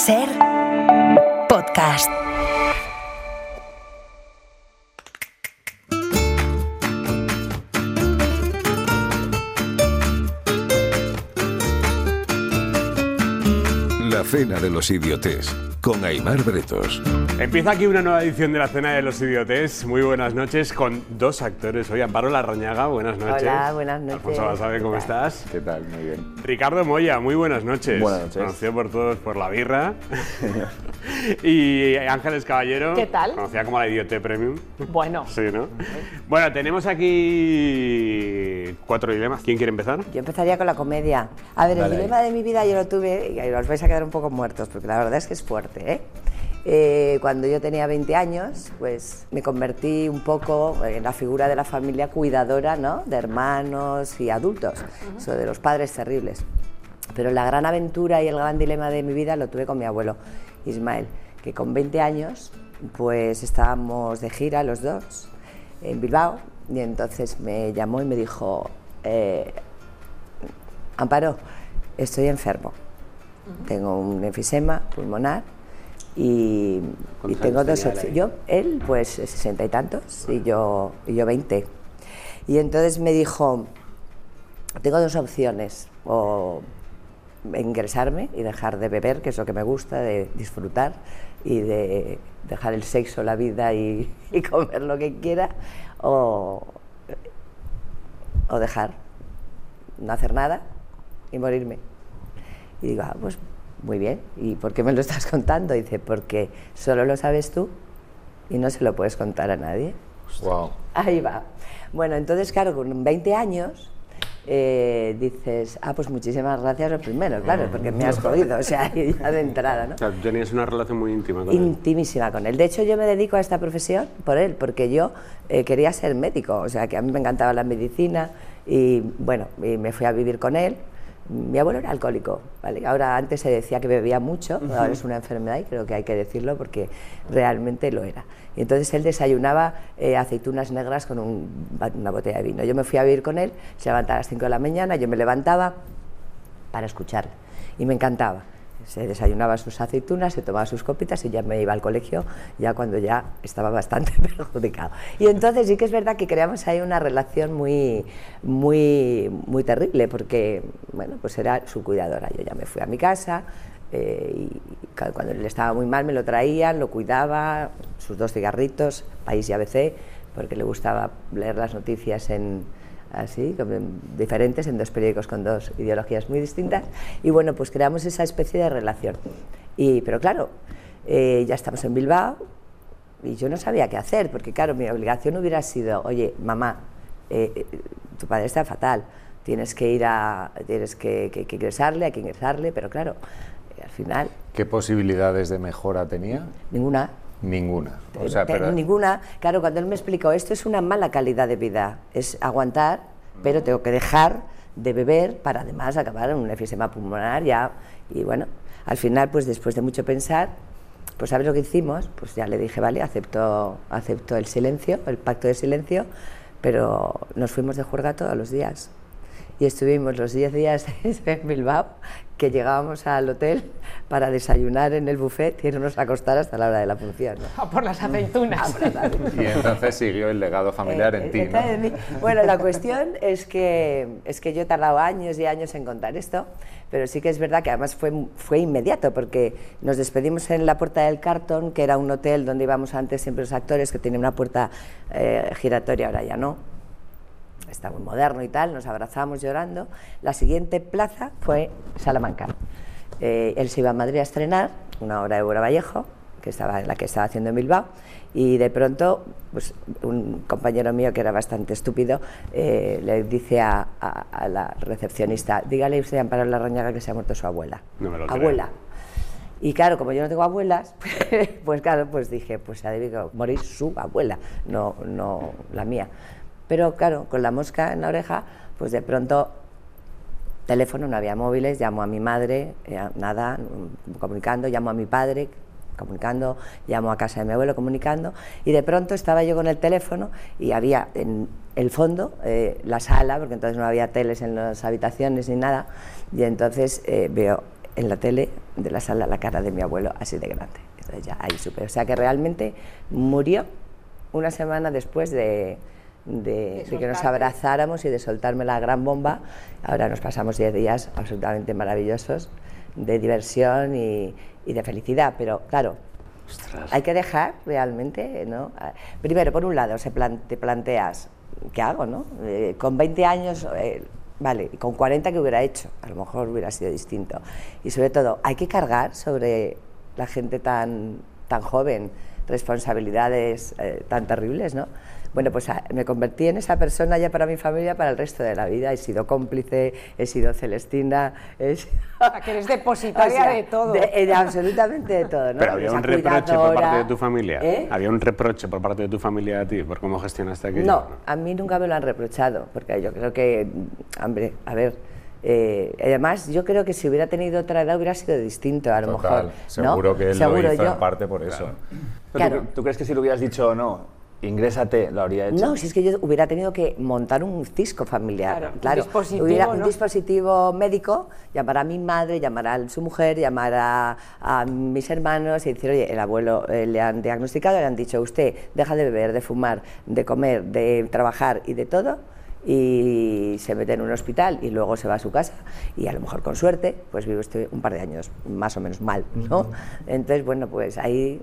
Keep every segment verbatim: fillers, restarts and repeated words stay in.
Ser podcast. La cena de los idiotes, con Aimar Bretos. Empieza aquí una nueva edición de la cena de los idiotes. Muy buenas noches con dos actores. Hoy Amparo Larrañaga, buenas noches. Hola, buenas noches. Alfonso Basabe, ¿cómo estás? ¿Qué tal? Muy bien. Ricardo Moya, muy buenas noches. Buenas noches. Conocido por todos por la birra. Y Ángeles Caballero. ¿Qué tal? Conocida como la Idiote Premium. Bueno. Sí, ¿no? Bueno, tenemos aquí cuatro dilemas. ¿Quién quiere empezar? Yo empezaría con la comedia. A ver, Vale. el dilema de mi vida yo lo tuve, y os vais a quedar un poco muertos, porque la verdad es que es fuerte, ¿eh? Eh, cuando yo tenía veinte años, pues me convertí un poco en la figura de la familia cuidadora, ¿no? De hermanos y adultos, eso de los padres terribles. Pero la gran aventura y el gran dilema de mi vida lo tuve con mi abuelo, Ismael, que con veinte años, pues estábamos de gira los dos en Bilbao, y entonces me llamó y me dijo, eh, Amparo, estoy enfermo, tengo un enfisema pulmonar y, y tengo dos opciones. Yo, él, pues sesenta y tantos y yo, y yo veinte. Y entonces me dijo, tengo dos opciones, o ingresarme y dejar de beber, que es lo que me gusta, de disfrutar y de dejar el sexo, la vida y, y comer lo que quiera, o, o dejar, no hacer nada y morirme. Y digo, ah, pues muy bien, ¿y por qué me lo estás contando? Y dice, porque solo lo sabes tú y no se lo puedes contar a nadie. Wow. Ahí va. Bueno, entonces, claro, con veinte años eh, dices, ah, pues muchísimas gracias lo primero, claro, porque me has jodido, o sea, ya de entrada, ¿no? O sea, tú tenías una relación muy íntima con él. Intimísima con él. De hecho, yo me dedico a esta profesión por él, porque yo eh, quería ser médico, o sea, que a mí me encantaba la medicina y, bueno, y me fui a vivir con él. Mi abuelo era alcohólico, ¿vale? Ahora antes se decía que bebía mucho, uh-huh. Ahora es una enfermedad y creo que hay que decirlo porque realmente lo era. Y entonces él desayunaba eh, aceitunas negras con un, una botella de vino. Yo me fui a vivir con él, se levantaba a las cinco de la mañana, yo me levantaba para escucharle y me encantaba. Se desayunaba sus aceitunas, se tomaba sus copitas y ya me iba al colegio ya cuando ya estaba bastante perjudicado. Y entonces sí que es verdad que creamos ahí una relación muy, muy, muy terrible porque, bueno, pues era su cuidadora. Yo ya me fui a mi casa eh, y cuando él estaba muy mal me lo traían, lo cuidaba, sus dos cigarritos, País y A B C, porque le gustaba leer las noticias en... así, diferentes, en dos periódicos con dos ideologías muy distintas, y bueno, pues creamos esa especie de relación. Y, pero claro, eh, ya estamos en Bilbao y yo no sabía qué hacer, porque claro, mi obligación hubiera sido, oye, mamá, eh, tu padre está fatal, tienes que ir a, tienes que, que, que ingresarle, hay que ingresarle, pero claro, eh, al final... ¿Qué posibilidades de mejora tenía? Ninguna. Ninguna. O sea, pero... Ninguna. Claro, cuando él me explicó, esto es una mala calidad de vida, es aguantar, pero tengo que dejar de beber para además acabar en un enfisema pulmonar ya. Y bueno, al final, pues después de mucho pensar, pues ¿sabes lo que hicimos? Pues ya le dije, vale, acepto, acepto el silencio, el pacto de silencio, pero nos fuimos de juerga todos los días. Y estuvimos los diez días en Bilbao, que llegábamos al hotel para desayunar en el buffet y irnos a acostar hasta la hora de la función, ¿no? A por las aceitunas. por las aceitunas. Y entonces siguió el legado familiar eh, en ti, está ¿no? en mí. Bueno, la cuestión es que, es que yo he tardado años y años en contar esto, pero sí que es verdad que además fue, fue inmediato, porque nos despedimos en la Puerta del Carlton, que era un hotel donde íbamos antes siempre los actores, que tenía una puerta eh, giratoria, ahora ya no. Está muy moderno y tal, nos abrazamos llorando. La siguiente plaza fue Salamanca. Eh, él se iba a Madrid a estrenar una obra de Bora Vallejo, que estaba, la que estaba haciendo en Bilbao, y de pronto pues, un compañero mío que era bastante estúpido eh, le dice a, a, a la recepcionista, dígale usted a Amparo Larrañaga que se ha muerto su abuela. No me lo creo. Abuela. Y claro, como yo no tengo abuelas, pues claro, pues dije, pues ha debido morir su abuela, no, no la mía. Pero claro, con la mosca en la oreja, pues de pronto, teléfono, no había móviles, llamo a mi madre, eh, nada, comunicando, llamo a mi padre, comunicando, llamo a casa de mi abuelo, comunicando, y de pronto estaba yo con el teléfono y había en el fondo eh, la sala, porque entonces no había teles en las habitaciones ni nada, y entonces eh, veo en la tele de la sala la cara de mi abuelo así de grande. Entonces ya ahí supe. O sea que realmente murió una semana después de, de, de que nos abrazáramos y de soltarme la gran bomba. Ahora nos pasamos diez días absolutamente maravillosos de diversión y, y de felicidad, pero claro, ostras, hay que dejar realmente, ¿no? Primero, por un lado, se plan, te planteas, ¿qué hago, no? Eh, con veinte años, eh, vale, y con cuarenta, ¿qué hubiera hecho? A lo mejor hubiera sido distinto. Y sobre todo, hay que cargar sobre la gente tan, tan joven responsabilidades eh, tan terribles, ¿no? Bueno, pues a, me convertí en esa persona ya para mi familia para el resto de la vida. He sido cómplice, he sido Celestina, he... O sea, que eres depositaria o sea, de todo. De, de absolutamente de todo, ¿no? Pero había Esa un reproche por parte de tu familia. ¿Eh? Había un reproche por parte de tu familia a ti por cómo gestionaste aquello. No, a mí nunca me lo han reprochado, porque yo creo que, hombre, a ver, eh, además yo creo que si hubiera tenido otra edad hubiera sido distinto, a lo Total, mejor. seguro ¿no? que él seguro lo hizo yo, en parte por eso. Claro. ¿Tú, ¿Tú crees que si lo hubieras dicho no? Ingrésate, lo habría hecho. No, si es que yo hubiera tenido que montar un cisco familiar. Claro, claro. un dispositivo, hubiera ¿no? un dispositivo médico, llamar a mi madre, llamar a su mujer, llamar a, a mis hermanos y decir, oye, el abuelo eh, le han diagnosticado, le han dicho, usted deja de beber, de fumar, de comer, de trabajar y de todo, y se mete en un hospital y luego se va a su casa y a lo mejor con suerte pues vive usted un par de años más o menos mal, ¿no? Entonces, bueno, pues ahí...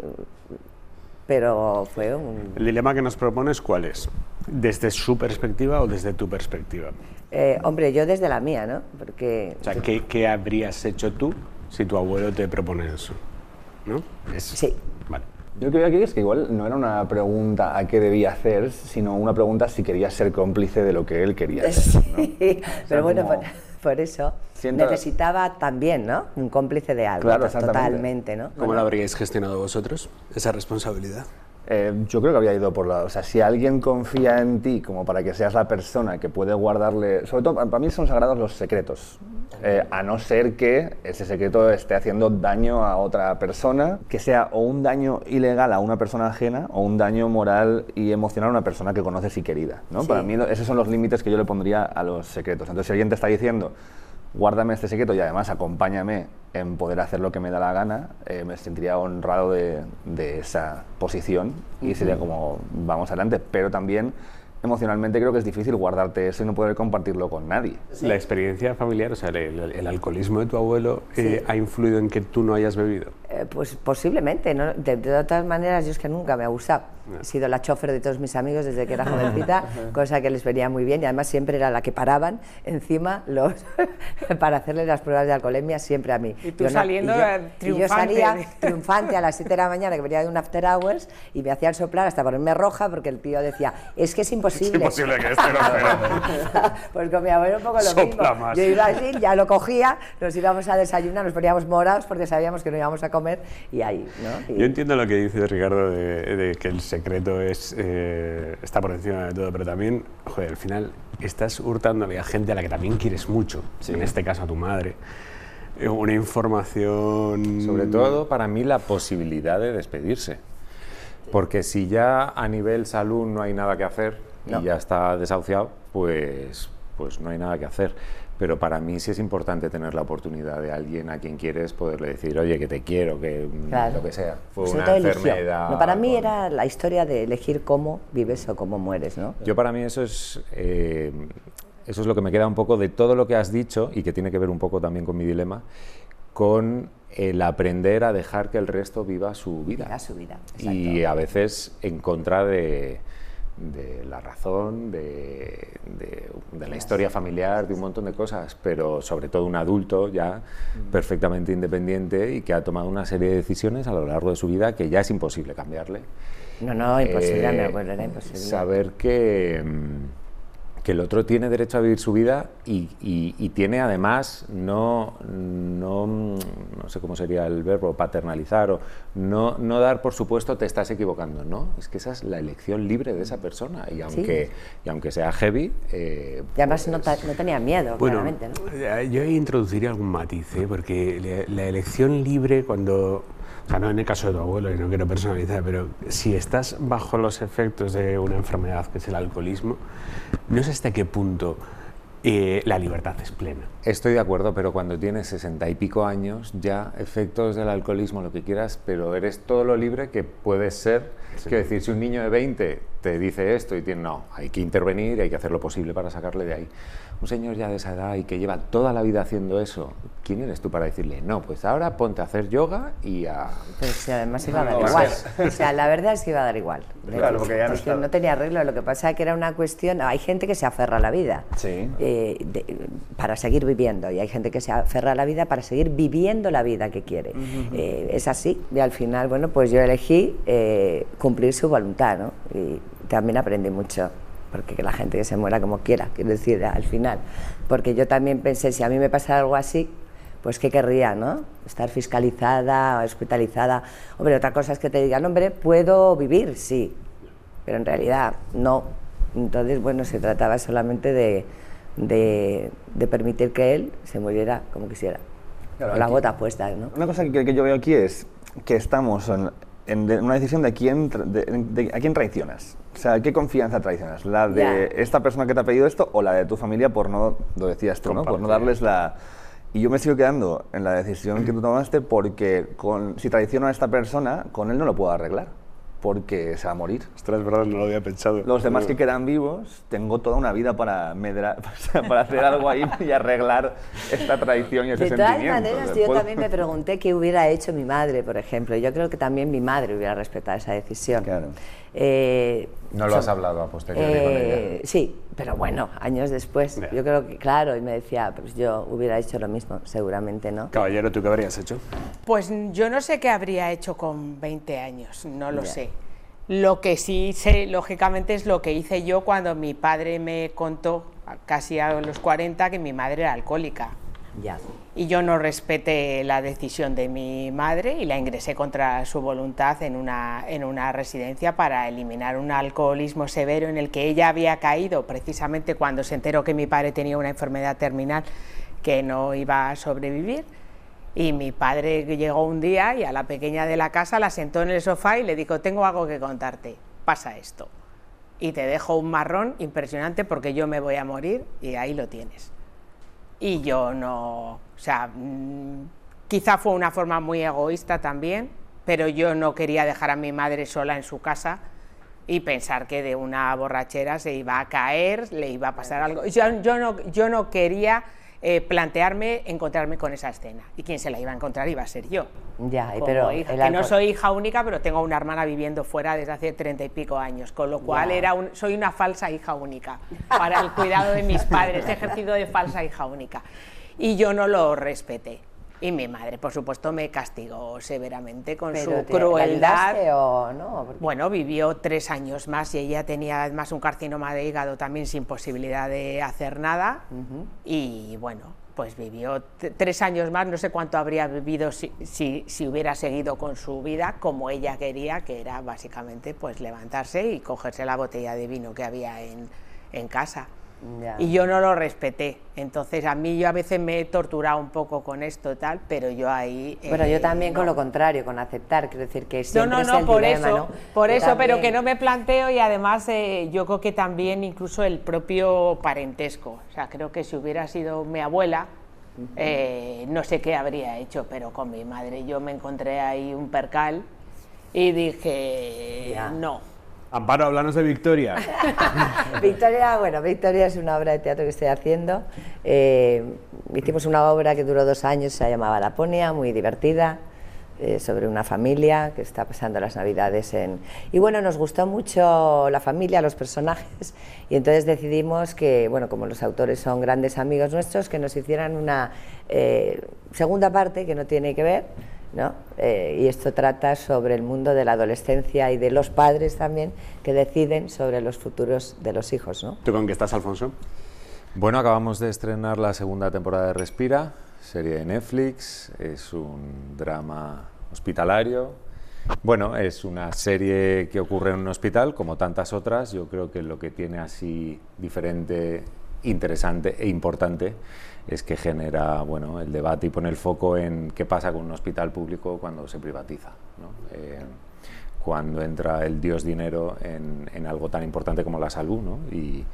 Pero fue un... ¿El dilema que nos propones cuál es? ¿Desde su perspectiva o desde tu perspectiva? Eh, hombre, yo desde la mía, ¿no? Porque... O sea, ¿qué, qué habrías hecho tú si tu abuelo te propone eso? ¿No? Es... Sí. Vale. Yo creo que es que igual no era una pregunta a qué debía hacer, sino una pregunta si quería ser cómplice de lo que él quería hacer, ¿no? Sí, pero o sea, bueno, como... por, por eso Siento... necesitaba también, ¿no? Un cómplice de algo, claro, totalmente, ¿no? ¿Cómo bueno. lo habríais gestionado vosotros, esa responsabilidad? Eh, yo creo que habría ido por la... O sea, si alguien confía en ti como para que seas la persona que puede guardarle... Sobre todo, para mí son sagrados los secretos. Eh, a no ser que ese secreto esté haciendo daño a otra persona, que sea o un daño ilegal a una persona ajena o un daño moral y emocional a una persona que conoces y querida, ¿no? Sí. Para mí esos son los límites que yo le pondría a los secretos. Entonces, si alguien te está diciendo, guárdame este secreto y además acompáñame en poder hacer lo que me da la gana, eh, me sentiría honrado de, de esa posición y uh-huh. sería como, vamos adelante, pero también emocionalmente creo que es difícil guardarte eso y no poder compartirlo con nadie. Sí. ¿La experiencia familiar, o sea, el, el, el alcoholismo de tu abuelo, sí. eh, ha influido en que tú no hayas bebido? Eh, pues posiblemente, ¿no? De, de todas maneras, yo es que nunca me ha gustado. No. He sido la chofer de todos mis amigos desde que era jovencita, cosa que les venía muy bien y además siempre era la que paraban encima los para hacerles las pruebas de alcoholemia, siempre a mí. Y tú yo saliendo no, y yo, triunfante. Y yo salía triunfante a las siete de la mañana, que venía de un after hours, y me hacían soplar hasta ponerme roja porque el tío decía, es que es imposible. Es imposible que este no sea. Pues con mi abuelo un poco lo Sopla mismo. Más. Yo iba así, ya lo cogía, nos íbamos a desayunar, nos poníamos morados porque sabíamos que no íbamos a comer y ahí, ¿no? Y... Yo entiendo lo que dice Ricardo de, de que el secreto es, eh, está por encima de todo, pero también, joder, al final estás hurtándole a gente a la que también quieres mucho, sí. En este caso a tu madre, eh, una información... Sobre todo, para mí, la posibilidad de despedirse. Porque si ya a nivel salud no hay nada que hacer no. y ya está desahuciado, pues, pues no hay nada que hacer. Pero para mí sí es importante tener la oportunidad de alguien a quien quieres poderle decir, oye, que te quiero, que claro. lo que sea. Fue pues una enfermedad. No, para mí con... era la historia de elegir cómo vives o cómo mueres, ¿no? Yo para mí eso es, eh, eso es lo que me queda un poco de todo lo que has dicho y que tiene que ver un poco también con mi dilema, con el aprender a dejar que el resto viva su vida. Viva su vida, exacto. Y a veces en contra de... de la razón, de, de, de la historia familiar, de un montón de cosas, pero sobre todo un adulto ya mm. perfectamente independiente y que ha tomado una serie de decisiones a lo largo de su vida que ya es imposible cambiarle. No, no, imposible, eh, mi abuelo, era imposible. Saber que, que el otro tiene derecho a vivir su vida y, y, y tiene además no, no, no sé cómo sería el verbo, paternalizar o no, no dar por supuesto te estás equivocando, ¿no? Es que esa es la elección libre de esa persona y aunque, sí. y aunque sea heavy... Eh, y además pues, no, no tenía miedo, bueno, claramente, ¿no? Yo introduciría algún matiz, ¿eh? Porque la elección libre cuando... O sea, no en el caso de tu abuelo, y no quiero personalizar, pero si estás bajo los efectos de una enfermedad que es el alcoholismo, no sé hasta qué punto eh, la libertad es plena. Estoy de acuerdo, pero cuando tienes sesenta y pico años, ya efectos del alcoholismo, lo que quieras, pero eres todo lo libre que puedes ser. Sí. Quiero decir, si un niño de veinte te dice esto y tiene, no, hay que intervenir y hay que hacer lo posible para sacarle de ahí. Un señor ya de esa edad y que lleva toda la vida haciendo eso, ¿quién eres tú para decirle, no, pues ahora ponte a hacer yoga y a... Pero si además iba a dar igual. O sea, la verdad es que iba a dar igual. Claro, porque ya no, porque no tenía arreglo. Lo que pasa es que era una cuestión... Hay gente que se aferra a la vida sí. eh, de, para seguir viviendo, y hay gente que se aferra a la vida para seguir viviendo la vida que quiere. Uh-huh. eh, es así. Y al final, bueno, pues yo elegí eh, cumplir su voluntad, ¿no? Y también aprendí mucho. Porque que la gente que se muera como quiera, quiero decir, al final. Porque yo también pensé, si a mí me pasara algo así, pues qué querría, ¿no? Estar fiscalizada, hospitalizada. Hombre, otra cosa es que te digan, hombre, puedo vivir, sí, pero en realidad no. Entonces, bueno, se trataba solamente de, de, de permitir que él se muriera como quisiera, claro, con las botas puestas, ¿no? Una cosa que, que yo veo aquí es que estamos en, en de, una decisión de quién, de, de, a quién traicionas. O sea, ¿qué confianza traicionas? ¿La de yeah. esta persona que te ha pedido esto o la de tu familia por no, lo decías tú, ¿no? Por no darles la... Y yo me sigo quedando en la decisión que tú tomaste porque con, si traiciono a esta persona, con él no lo puedo arreglar, porque se va a morir. Ostras, es verdad, no lo había pensado. Los demás que quedan vivos, tengo toda una vida para, medra, para hacer algo ahí y arreglar esta traición y ese sentimiento. De todas maneras, yo también me pregunté qué hubiera hecho mi madre, por ejemplo. Yo creo que también mi madre hubiera respetado esa decisión. Claro. Eh, ¿No lo has hablado a posteriori eh, con ella? Sí, pero bueno, años después. Yeah. Yo creo que, claro, y me decía, pues yo hubiera hecho lo mismo, seguramente no. Caballero, ¿tú qué habrías hecho? Pues yo no sé qué habría hecho con veinte años, no lo yeah. sé. Lo que sí sé, lógicamente, es lo que hice yo cuando mi padre me contó, casi a los cuarenta, que mi madre era alcohólica. Ya. Y yo no respeté la decisión de mi madre y la ingresé contra su voluntad en una, en una residencia para eliminar un alcoholismo severo en el que ella había caído precisamente cuando se enteró que mi padre tenía una enfermedad terminal que no iba a sobrevivir. Y mi padre llegó un día y a la pequeña de la casa la sentó en el sofá y le dijo, tengo algo que contarte, pasa esto. Y te dejo un marrón impresionante porque yo me voy a morir y ahí lo tienes. Y yo no, o sea, mmm, quizá fue una forma muy egoísta también, pero yo no quería dejar a mi madre sola en su casa y pensar que de una borrachera se iba a caer, le iba a pasar algo. Yo, yo, no, yo no quería eh, plantearme encontrarme con esa escena, y quien se la iba a encontrar iba a ser yo. Ya, pero hija, que no soy hija única, pero tengo una hermana viviendo fuera desde hace treinta y pico años, con lo cual wow. era un, soy una falsa hija única para el cuidado de mis padres, he ejercido de falsa hija única. Y yo no lo respeté. Y mi madre, por supuesto, me castigó severamente con pero su te, crueldad. ¿La o no? Porque... Bueno, vivió tres años más y ella tenía además un carcinoma de hígado también sin posibilidad de hacer nada. Uh-huh. Y bueno, pues vivió tres años más, no sé cuánto habría vivido si, si, si hubiera seguido con su vida como ella quería, que era básicamente pues levantarse y cogerse la botella de vino que había en, en casa. Ya. Y yo no lo respeté, entonces a mí yo a veces me he torturado un poco con esto y tal, pero yo ahí... Bueno, eh, yo también no. con lo contrario, con aceptar, quiero decir que siempre no, no, es no, el por dilema, eso, ¿no? por yo eso, también... pero que no me planteo y además eh, yo creo que también incluso el propio parentesco, o sea, creo que si hubiera sido mi abuela, uh-huh. eh, no sé qué habría hecho, pero con mi madre yo me encontré ahí un percal y dije, yeah. no. Amparo, háblanos de Victoria. Victoria, bueno, Victoria es una obra de teatro que estoy haciendo. Eh, hicimos una obra que duró dos años, se llamaba Laponia, muy divertida, eh, sobre una familia que está pasando las Navidades en... Y bueno, nos gustó mucho la familia, los personajes, y entonces decidimos que, bueno, como los autores son grandes amigos nuestros, que nos hicieran una eh, segunda parte que no tiene que ver, ¿no? Eh, y esto trata sobre el mundo de la adolescencia y de los padres también que deciden sobre los futuros de los hijos, ¿no? ¿Tú con qué estás, Alfonso? Bueno, acabamos de estrenar la segunda temporada de Respira, serie de Netflix, es un drama hospitalario. Bueno, es una serie que ocurre en un hospital, como tantas otras. Yo creo que lo que tiene así diferente, interesante e importante es que genera, bueno, el debate y pone el foco en qué pasa con un hospital público cuando se privatiza, ¿no? Eh, cuando entra el dios dinero en, en algo tan importante como la salud, ¿no? Y,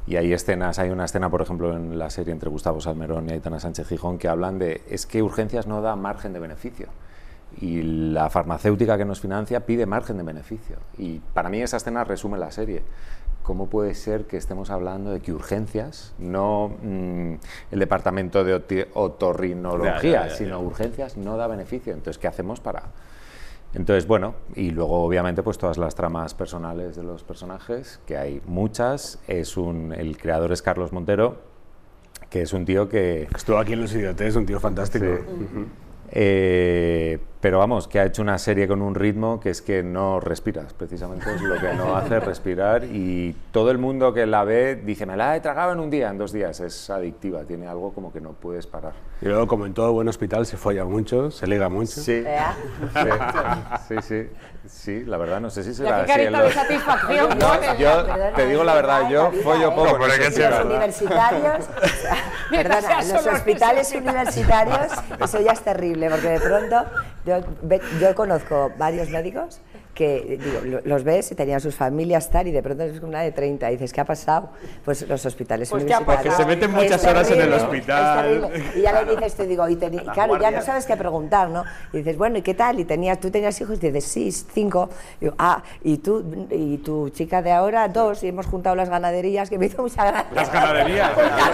Y hay escenas, hay una escena, por ejemplo, en la serie entre Gustavo Salmerón y Aitana Sánchez Gijón que hablan de, es que urgencias no da margen de beneficio. Y la farmacéutica que nos financia pide margen de beneficio. Y para mí esa escena resume la serie. ¿Cómo puede ser que estemos hablando de que urgencias, no mmm, el departamento de oti- otorrinología, ya, ya, ya, ya. sino urgencias no da beneficio? Entonces, ¿qué hacemos para...? Entonces, bueno, y luego obviamente pues todas las tramas personales de los personajes, que hay muchas. Es un, el creador es Carlos Montero, que es un tío que... Estuvo aquí en Los Idiotes, es un tío fantástico. Sí. Uh-huh. Eh, pero vamos, que ha hecho una serie con un ritmo que es que no respiras, precisamente es lo que no hace respirar, y todo el mundo que la ve dice, me la he tragado en un día, en dos días, es adictiva, tiene algo como que no puedes parar. Y luego, como en todo buen hospital, se folla mucho, se liga mucho. Sí, sí, sí, sí, sí, la verdad, no sé si será así. En los... de satisfacción. No, no, yo perdona, te digo la verdad, yo vida, follo ¿eh? poco. No, en los universitarios, perdona, los hospitales universitarios, eso ya es terrible, porque de pronto yo, yo conozco varios médicos que digo, los ves y tenían sus familias tal, y de pronto es una de treinta y dices, ¿qué ha pasado? Pues los hospitales pues universitarios. Porque se meten muchas horas terrible, en el hospital. Y ya le dices, te digo, y teni, claro, guardia. Ya no sabes qué preguntar, ¿no? Y dices, bueno, ¿y qué tal? Y tenías, tú tenías hijos, y dices, sí, cinco. Y digo, ah, y tú, y tu chica de ahora, dos, y hemos juntado las ganaderías, que me hizo mucha gracia. ¿Las ganaderías?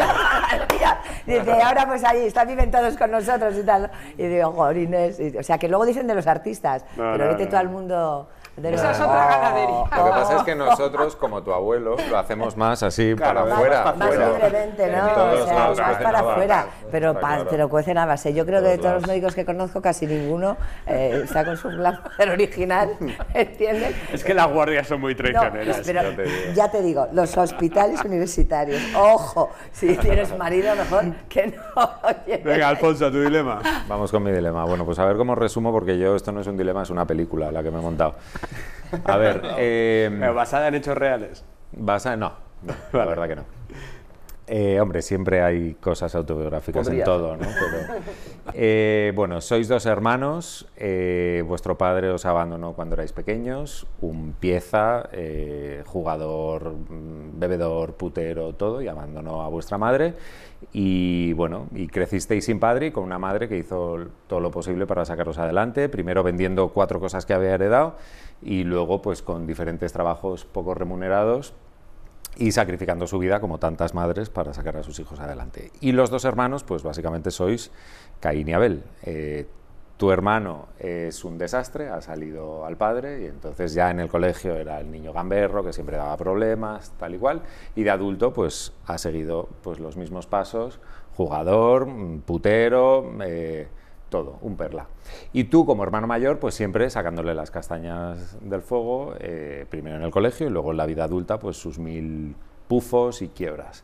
Dice, ahora pues ahí, están viven todos con nosotros y tal. Y digo, jorines, y, o sea, que luego dicen de los artistas, no, pero no, vete no. todo el mundo... De Esa es otra ganadería. Lo que pasa es que nosotros, como tu abuelo, lo hacemos más así claro, para más, afuera. Más, más libremente, ¿no? O sea, lados, más para no, afuera, claro, pero, está pa, claro. pero cuecen a base. Yo creo que de todos lados. Los médicos que conozco, casi ninguno eh, está con su mujer original, ¿entiendes? Es que las guardias son muy traicioneras. No, pero te ya te digo, los hospitales universitarios, ojo, si tienes marido, mejor que no. Oye, venga, Alfonso, tu dilema. Vamos con mi dilema. Bueno, pues a ver cómo resumo, porque yo, esto no es un dilema, es una película la que me he montado. A ver... Eh, ¿Pero basada en hechos reales? Basada no, no vale. La verdad que no. Eh, hombre, siempre hay cosas autobiográficas Podría. En todo, ¿no? Pero, eh, bueno, sois dos hermanos, eh, vuestro padre os abandonó cuando erais pequeños, un pieza, eh, jugador, bebedor, putero, todo, y abandonó a vuestra madre. Y bueno, y crecisteis sin padre y con una madre que hizo todo lo posible para sacaros adelante, primero vendiendo cuatro cosas que había heredado y luego pues con diferentes trabajos poco remunerados y sacrificando su vida como tantas madres para sacar a sus hijos adelante. Y los dos hermanos pues básicamente sois Caín y Abel. Eh, tu hermano es un desastre, ha salido al padre y entonces ya en el colegio era el niño gamberro que siempre daba problemas, tal y cual, y de adulto pues ha seguido pues los mismos pasos, jugador, putero, eh, todo, un perla. Y tú como hermano mayor pues siempre sacándole las castañas del fuego, eh, primero en el colegio y luego en la vida adulta pues sus mil pufos y quiebras.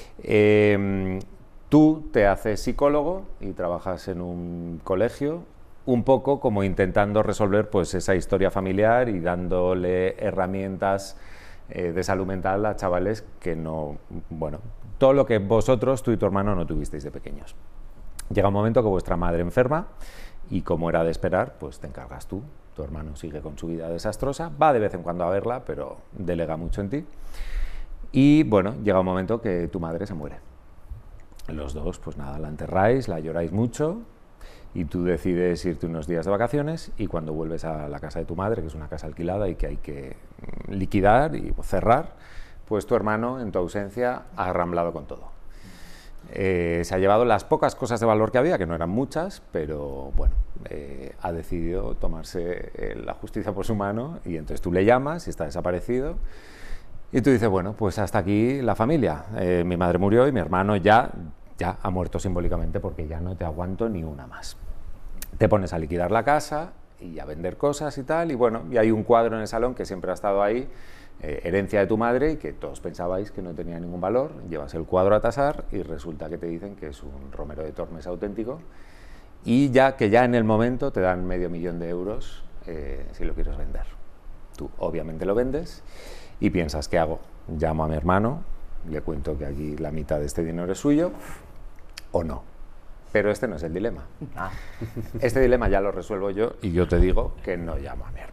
Eh, tú te haces psicólogo y trabajas en un colegio, un poco como intentando resolver pues esa historia familiar y dándole herramientas eh, de salud mental a chavales que no, bueno, todo lo que vosotros, tú y tu hermano, no tuvisteis de pequeños. Llega un momento que vuestra madre enferma y, como era de esperar, pues te encargas tú. Tu hermano sigue con su vida desastrosa, va de vez en cuando a verla, pero delega mucho en ti. Y bueno, llega un momento que tu madre se muere. Los dos, pues nada, la enterráis, la lloráis mucho y tú decides irte unos días de vacaciones y cuando vuelves a la casa de tu madre, que es una casa alquilada y que hay que liquidar y cerrar, pues tu hermano, en tu ausencia, ha arramblado con todo. Eh, se ha llevado las pocas cosas de valor que había, que no eran muchas, pero bueno, eh, ha decidido tomarse eh, la justicia por su mano y entonces tú le llamas y está desaparecido y tú dices, bueno, pues hasta aquí la familia. Eh, mi madre murió y mi hermano ya, ya ha muerto simbólicamente porque ya no te aguanto ni una más. Te pones a liquidar la casa y a vender cosas y tal, y bueno, y hay un cuadro en el salón que siempre ha estado ahí, Eh, herencia de tu madre y que todos pensabais que no tenía ningún valor, llevas el cuadro a tasar y resulta que te dicen que es un Romero de Tormes auténtico y ya que ya en el momento te dan medio millón de euros eh, si lo quieres vender. Tú obviamente lo vendes y piensas, ¿qué hago? Llamo a mi hermano, le cuento que aquí la mitad de este dinero es suyo o no. Pero este no es el dilema. Este dilema ya lo resuelvo yo y yo te digo que no llamo a mi hermano.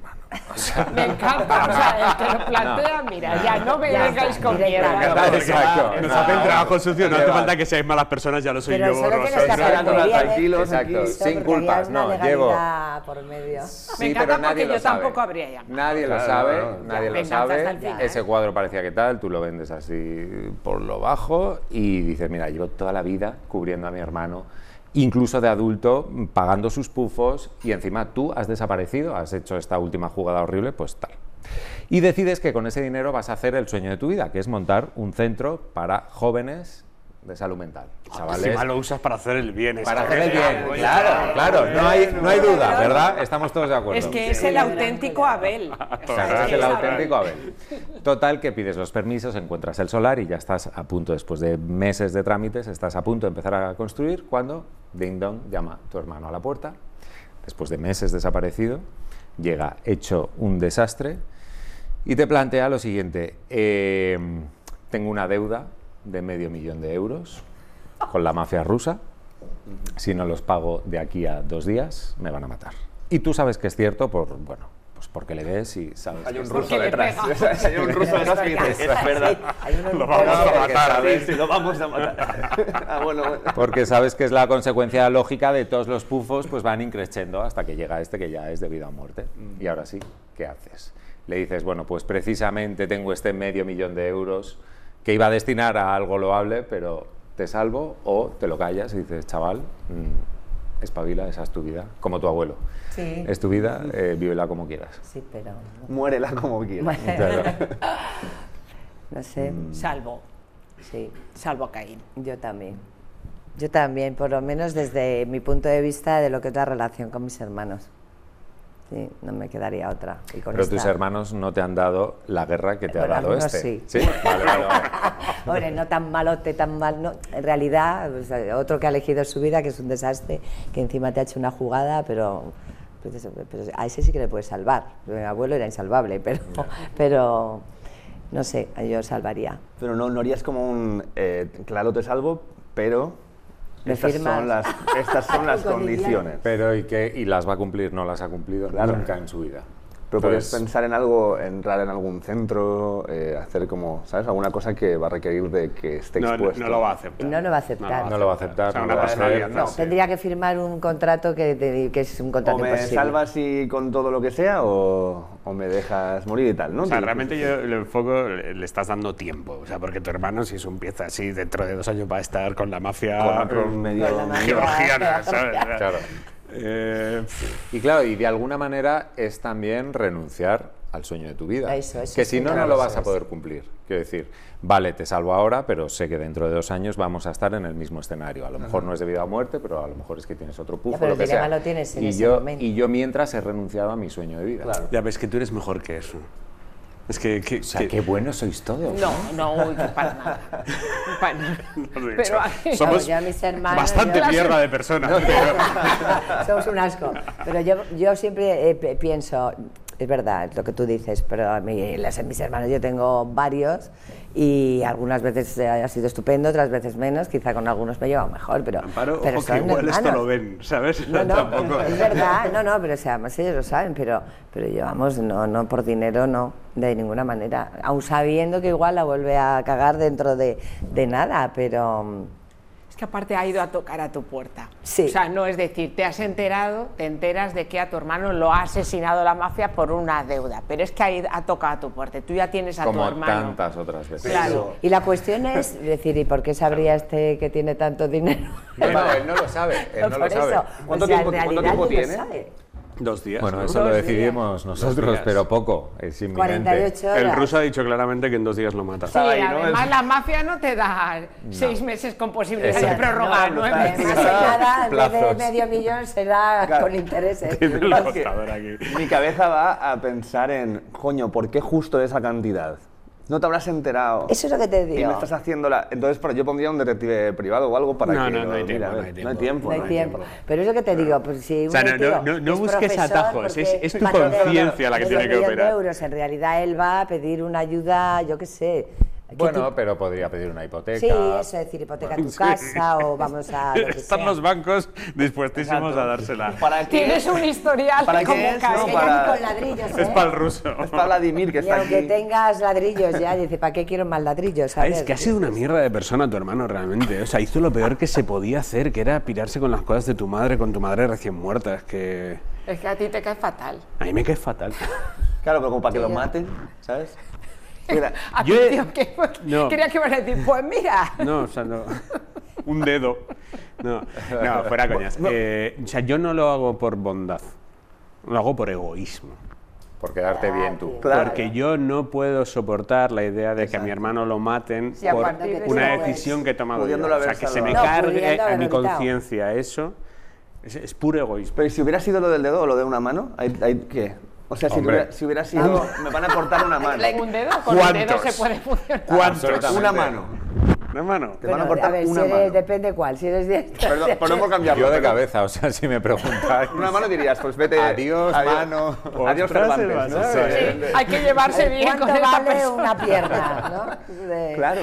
O sea, Me encanta, o sea, el que lo plantea, No, mira, no, ya no me ya vengáis está, con directa. mierda. Exacto. Nos hacen trabajo sucio, no hace Vale. falta que seáis malas personas, ya lo soy Pero yo. solo tienes que vosotros. hacer Nosotros muy bien, ¿eh? tranquilos Exacto, aquí. Eso, sin porque culpas, había una no, llevo... legalidad por medio. Sí, encanta pero nadie porque lo yo sabe. tampoco habría llamado. Nadie lo Claro, sabe, no, no. nadie lo Venganza hasta sabe. el final. Ese cuadro parecía que tal, tú lo vendes así por lo bajo y dices, mira, llevo toda la vida cubriendo a mi hermano, incluso de adulto, pagando sus pufos y encima tú has desaparecido, has hecho esta última jugada horrible, pues tal. Y decides que con ese dinero vas a hacer el sueño de tu vida, que es montar un centro para jóvenes de salud mental. Chavales, Encima lo usas para hacer el bien. para es hacer el que- bien, claro, claro, no hay, no hay duda, ¿verdad? Estamos todos de acuerdo. Es que es el auténtico Abel. O sea, es el auténtico Abel. Total, que pides los permisos, encuentras el solar y ya estás a punto, después de meses de trámites, estás a punto de empezar a construir cuando, ding dong, llama tu hermano a la puerta. Después de meses desaparecido, llega hecho un desastre y te plantea lo siguiente. eh, tengo una deuda de medio millón de euros con la mafia rusa. Si no los pago de aquí a dos días, me van a matar. Y tú sabes que es cierto por, bueno, pues porque le ves y sabes Hay que un es ruso Porque le detrás. pega. Hay un ruso detrás que dice, es verdad. Hay unos Lo vamos a grupos- matar. A ver si lo vamos a matar. Ah, bueno, bueno. Porque sabes que es la consecuencia lógica de todos los pufos, pues van increciendo hasta que llega este que ya es de vida o muerte. Y ahora sí, ¿qué haces? Le dices, bueno, pues precisamente tengo este medio millón de euros que iba a destinar a algo loable, pero te salvo, o te lo callas y dices, chaval, mmm, espabila, esa es tu vida, como tu abuelo. Sí. Es tu vida, eh, vívela como quieras. Sí, pero... Muérela como quieras. Claro. No sé, Salvo, sí, salvo a Caín. yo también. Yo también, por lo menos desde mi punto de vista de lo que es la relación con mis hermanos. Sí, no me quedaría otra. Y con Pero tus esta- hermanos no te han dado la guerra que te Bueno, ha dado algunos este. sí. Vale, vale, vale. Hombre, no tan malote, tan mal, no. En realidad, pues, otro que ha elegido su vida, que es un desastre, que encima te ha hecho una jugada, pero, pues eso, pero a ese sí que le puedes salvar. Mi abuelo era insalvable, pero, pero no sé, yo salvaría. Pero no, no harías como un, eh, claro, te salvo, pero ¿Me estas firmas? son las, estas son las Condiciones. condiciones. Pero ¿y qué? ¿Y las va a cumplir? No las ha cumplido Claro. nunca en su vida. Pero podrías Entonces, pensar en algo, entrar en algún centro, eh, hacer como, ¿sabes? Alguna cosa que va a requerir de que esté No, no, expuesto. no lo va a aceptar. No lo va a aceptar. No lo va a aceptar, O sea, no una lo va a personalidad hacer. No, así. tendría que firmar un contrato que, te- que es un O contrato me imposible. salvas y con todo lo que sea, o, o me dejas morir y tal, ¿no? O sea, Sí, realmente yo el enfoco le le estás dando tiempo. O sea, porque tu hermano, si eso empieza así, dentro de dos años va a estar con la mafia Con otros medio- Con la mafia georgiana, ¿sabes? Claro. Eh, Y claro, y de alguna manera es también renunciar al sueño de tu vida. Eso, eso que sí, si no, no claro, lo eso vas a es. poder cumplir. Quiero decir, vale, te salvo ahora, pero sé que dentro de dos años vamos a estar en el mismo escenario. A lo mejor no es de vida o muerte, pero a lo mejor es que tienes otro pufo, pero lo el que sea. dilema lo tienes en y ese yo, momento. y yo mientras he renunciado a mi sueño de vida. Claro. ya ves que tú eres mejor que eso. Es que... que- O sea, que- qué buenos sois todos. No, no, uy, que para nada. Para nada. Lo he Pero dicho. aquí- Somos Yo a mis hermanos, bastante yo- mierda de personas. pero- Somos un asco. Pero yo, yo siempre eh, pe- pienso, es verdad lo que tú dices, pero a mí, las, mis hermanos, yo tengo varios y algunas veces eh, ha sido estupendo, otras veces menos, quizá con algunos me he llevado mejor, pero, Amparo, pero ojo que son igual esto hermanos. lo ven, ¿sabes? No, no, Tampoco. es verdad, no, no, pero o sea, además ellos lo saben, pero, pero yo, vamos, no, no por dinero, no, de ninguna manera, aun sabiendo que igual la vuelve a cagar dentro de, de nada, pero... Es que aparte ha ido a tocar a tu puerta. Sí. O sea, no es decir, te has enterado, te enteras de que a tu hermano lo ha asesinado la mafia por una deuda, pero es que ha, ido- ha tocado a tu puerta. Tú ya tienes a Como tu hermano. tantas otras veces. Claro. Y la cuestión es decir, ¿y por qué sabría este que tiene tanto dinero? No, no, él no lo sabe, él no lo Por sabe. eso, ¿Cuánto o sea, tiempo- en cuánto realidad tiempo no lo tiene? sabe. Dos días. Bueno, ¿no? eso lo Dos decidimos nosotros, días. pero poco, es inminente. cuarenta y ocho horas. El ruso ha dicho claramente que en dos días lo mata. Sí, ahí, ¿no? además Es- la mafia no te da seis meses con posibilidad de Exacto. prórroga, No, no, nueve no, meses. Además, nada, en vez de Plazos. medio millón será Claro. con intereses. Tiene el Es que contador aquí. Mi cabeza va a pensar en, coño, ¿por qué justo esa cantidad? No te habrás enterado. Eso es lo que te Y digo. me estás haciendo la... Entonces, pero yo pondría un detective privado o algo para No, que... no, no lo- hay tiempo, mira, a no ver, hay No hay tiempo. tiempo. No hay no hay tiempo. Pero es lo que te digo, pues si O sea, un no- tío no- no- no es busques profesor atajos, porque es- es tu va a tener conciencia la que medio tiene que millón de operar. euros, en realidad él va a pedir una ayuda, yo qué sé, Bueno, tú- pero podría pedir una hipoteca. Sí, eso es decir, hipoteca tu casa o vamos a lo que Están sea. los bancos dispuestísimos a dársela. ¿Para qué? Tienes un historial ¿Para qué como es, casi. no? Que Para- ya ni con ladrillos, ¿eh? Es para el ruso. Es para Vladimir, que Y está aunque aquí. tengas ladrillos ya, dice, ¿para qué quiero más ladrillos? Ah, es ¿sabes? que ha sido una mierda de persona tu hermano realmente. O sea, hizo lo peor que se podía hacer, que era pirarse con las cosas de tu madre, con tu madre recién muerta. Es que Es que a ti te cae fatal. a mí me cae fatal. Claro, pero como para que lo Sí, ya. maten, ¿sabes? Mira, A ti, Yo he- tío, que No. creía que ibas a decir, pues mira. No, o sea, no. Un dedo. No, no, fuera coñas. Eh, o sea, yo no lo hago por bondad. Lo hago por egoísmo. Por quedarte bien tú. Claro. Porque yo no puedo soportar la idea de que a mi hermano lo maten Sí, a por partir de una eso, pues, decisión que he tomado yo. pudiéndolo O sea, haber que se me salvado. No, cargue pudiendo a mi haberlo evitado. conciencia eso. Es, es puro egoísmo. pero ¿y si hubiera sido lo del dedo o lo de una mano? ¿Hay, hay qué? O sea, si Hombre. hubiera, si hubiera sido, me van a cortar una mano. Un dedo, con un dedo ¿Cuántos? se puede funcionar. ¿Cuántos? Absolutamente. Una mano. Hermano. Te van a Bueno, cortar a ver, una si eres, mano. depende cuál, si eres diestro. Perdón, podemos cambiarlo. Yo de pero- cabeza, o sea, si me preguntáis. Una mano dirías, pues vete. Adiós, mano. Adiós, Ostras, Cervantes, ¿no? Sebas, Eh, Sí, hay que llevarse bien ¿Cuánto con esta vale persona. una pierna? ¿no? De- Claro.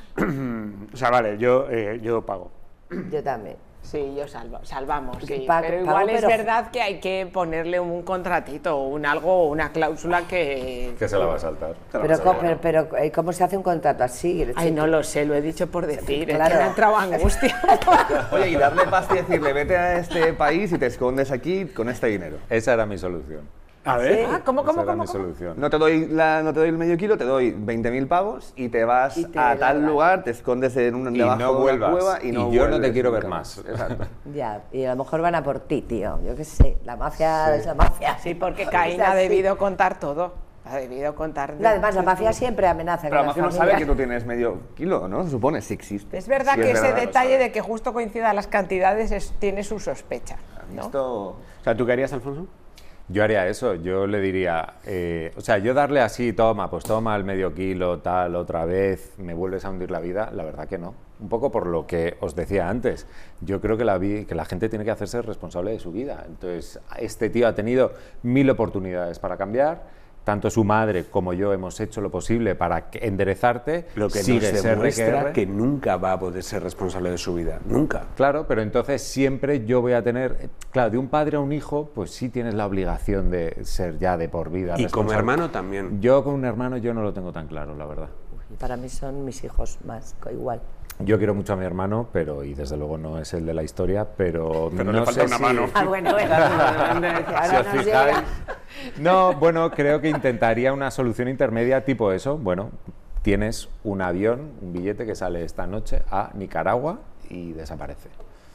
O sea, vale, yo, eh, yo pago. Yo también. Sí, yo salvo, salvamos, sí. Pago- pero pago, igual es pero- verdad que hay que ponerle un contratito, un algo, una cláusula que... Que se la va a saltar. Pero, co- pero, pero, eh, ¿cómo se hace un contrato así? Ay, no lo sé, lo he dicho por decir, es Claro. que me ha entrado angustia. Oye, y darle pasta y decirle, vete a este país y te escondes aquí con este dinero. Esa era mi solución. A ver. Ah, ¿Cómo, Esa cómo, era cómo? mi cómo? solución. No te doy la, no te doy el medio kilo, te doy veinte mil pavos y te vas Y te a tal largas. lugar, te escondes en un Y debajo no de una vuelvas. cueva y Y no yo no te vuelves quiero ver nunca más. Exacto. Ya, y a lo mejor van a por ti, tío. Yo qué sé, la mafia es la mafia. Sí, porque Es Caín ha así. debido contar todo. Ha debido contar... Y además, la mafia siempre amenaza Pero la con mafia la no sabe que familia. tú tienes medio kilo, ¿no? Se supone, si existe. Es verdad Sí, que es ese verdad, lo detalle sabe. de que justo coincidan las cantidades es- tiene su sospecha, ¿no? Esto... O sea, ¿tú qué harías, Alfonso? Yo haría eso, yo le diría, eh, o sea, yo darle así, toma, pues toma el medio kilo, tal, otra vez, me vuelves a hundir la vida, la verdad que no. Un poco por lo que os decía antes, yo creo que la, vi- que la gente tiene que hacerse responsable de su vida. Entonces, este tío ha tenido mil oportunidades para cambiar, tanto su madre como yo hemos hecho lo posible para que- enderezarte, Lo que sigue nos ser demuestra R. que nunca va a poder ser responsable de su vida. Nunca. Claro, pero entonces siempre yo voy a tener, claro, de un padre a un hijo, pues sí tienes la obligación de ser ya de por vida. Y como responsable. hermano también. Yo con un hermano yo no lo tengo tan claro, la verdad. Para mí son mis hijos más, co- igual. Yo quiero mucho a mi hermano, pero y desde luego no es el de la historia, pero, Pero no le falta sé una si- mano. Ah, bueno, bueno. si Ahora os nos fijáis. llega. No, bueno, creo que intentaría una solución intermedia tipo eso. Bueno, tienes un avión, un billete que sale esta noche a Nicaragua y desaparece.